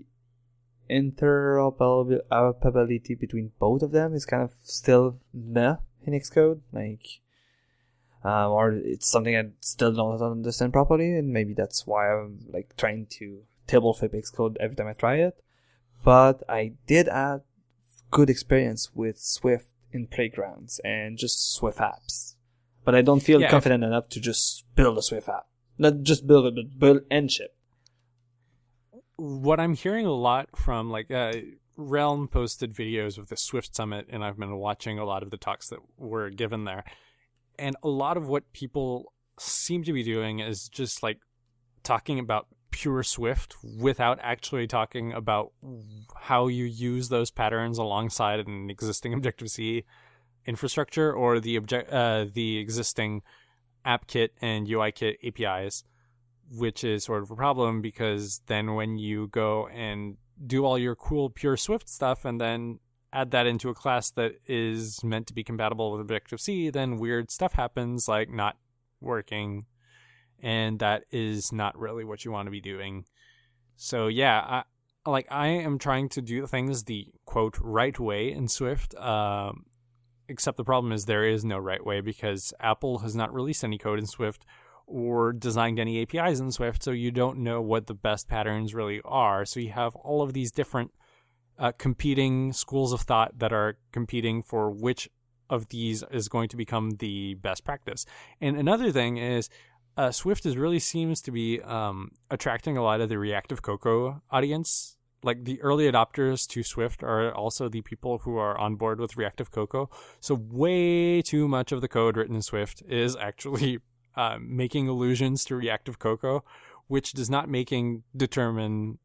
interoperability between both of them is kind of still meh in Xcode. Like, or it's something I still don't understand properly, and maybe that's why I'm like trying to table flip Xcode every time I try it. But I did have good experience with Swift in Playgrounds and just Swift apps. But I don't feel confident enough to just build a Swift app. Not just build it, but build and ship. What I'm hearing a lot from, like, Realm posted videos of the Swift Summit, and I've been watching a lot of the talks that were given there. And a lot of what people seem to be doing is just, like, talking about pure Swift without actually talking about how you use those patterns alongside an existing Objective-C infrastructure, or the existing AppKit and UIKit APIs, which is sort of a problem, because then when you go and do all your cool pure Swift stuff and then add that into a class that is meant to be compatible with Objective-C, then weird stuff happens, like not working, and that is not really what you want to be doing. So yeah, I am trying to do things the quote right way in Swift, except the problem is there is no right way, because Apple has not released any code in Swift or designed any APIs in Swift, so you don't know what the best patterns really are. So you have all of these different competing schools of thought that are competing for which of these is going to become the best practice. And another thing is Swift really seems to be attracting a lot of the Reactive Cocoa audience. Like, the early adopters to Swift are also the people who are on board with Reactive Cocoa. So way too much of the code written in Swift is actually making allusions to Reactive Cocoa, which does not making determining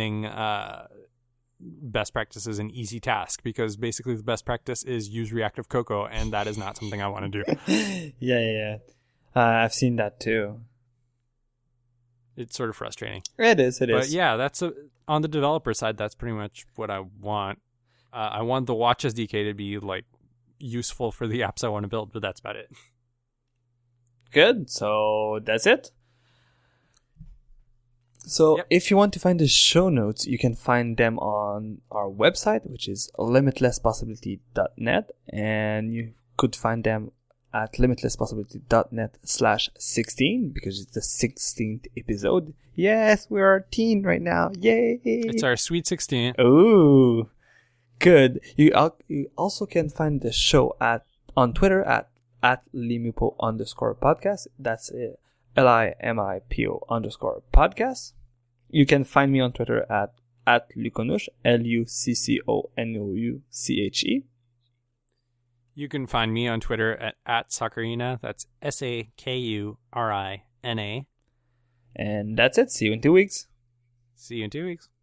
best practices an easy task, because basically the best practice is use Reactive Cocoa, and that is not something I want to do. Yeah. I've seen that too. It's sort of frustrating. It is. But yeah, that's on the developer side, that's pretty much what I want. I want the Watch SDK to be like useful for the apps I want to build, but that's about it. Good. So that's it. So if you want to find the show notes, you can find them on our website, which is limitlesspossibility.net, and you could find them at limitlesspossibility.net/16, because it's the 16th episode. Yes, we are a teen right now. Yay! It's our sweet 16. Ooh, good. You also can find the show on Twitter at @limipo_podcast. That's it. LIMIPO_podcast. You can find me on Twitter at Luconouche, LUCCONOUCHE. You can find me on Twitter at Sakurina. That's SAKURINA. And that's it. See you in 2 weeks. See you in 2 weeks.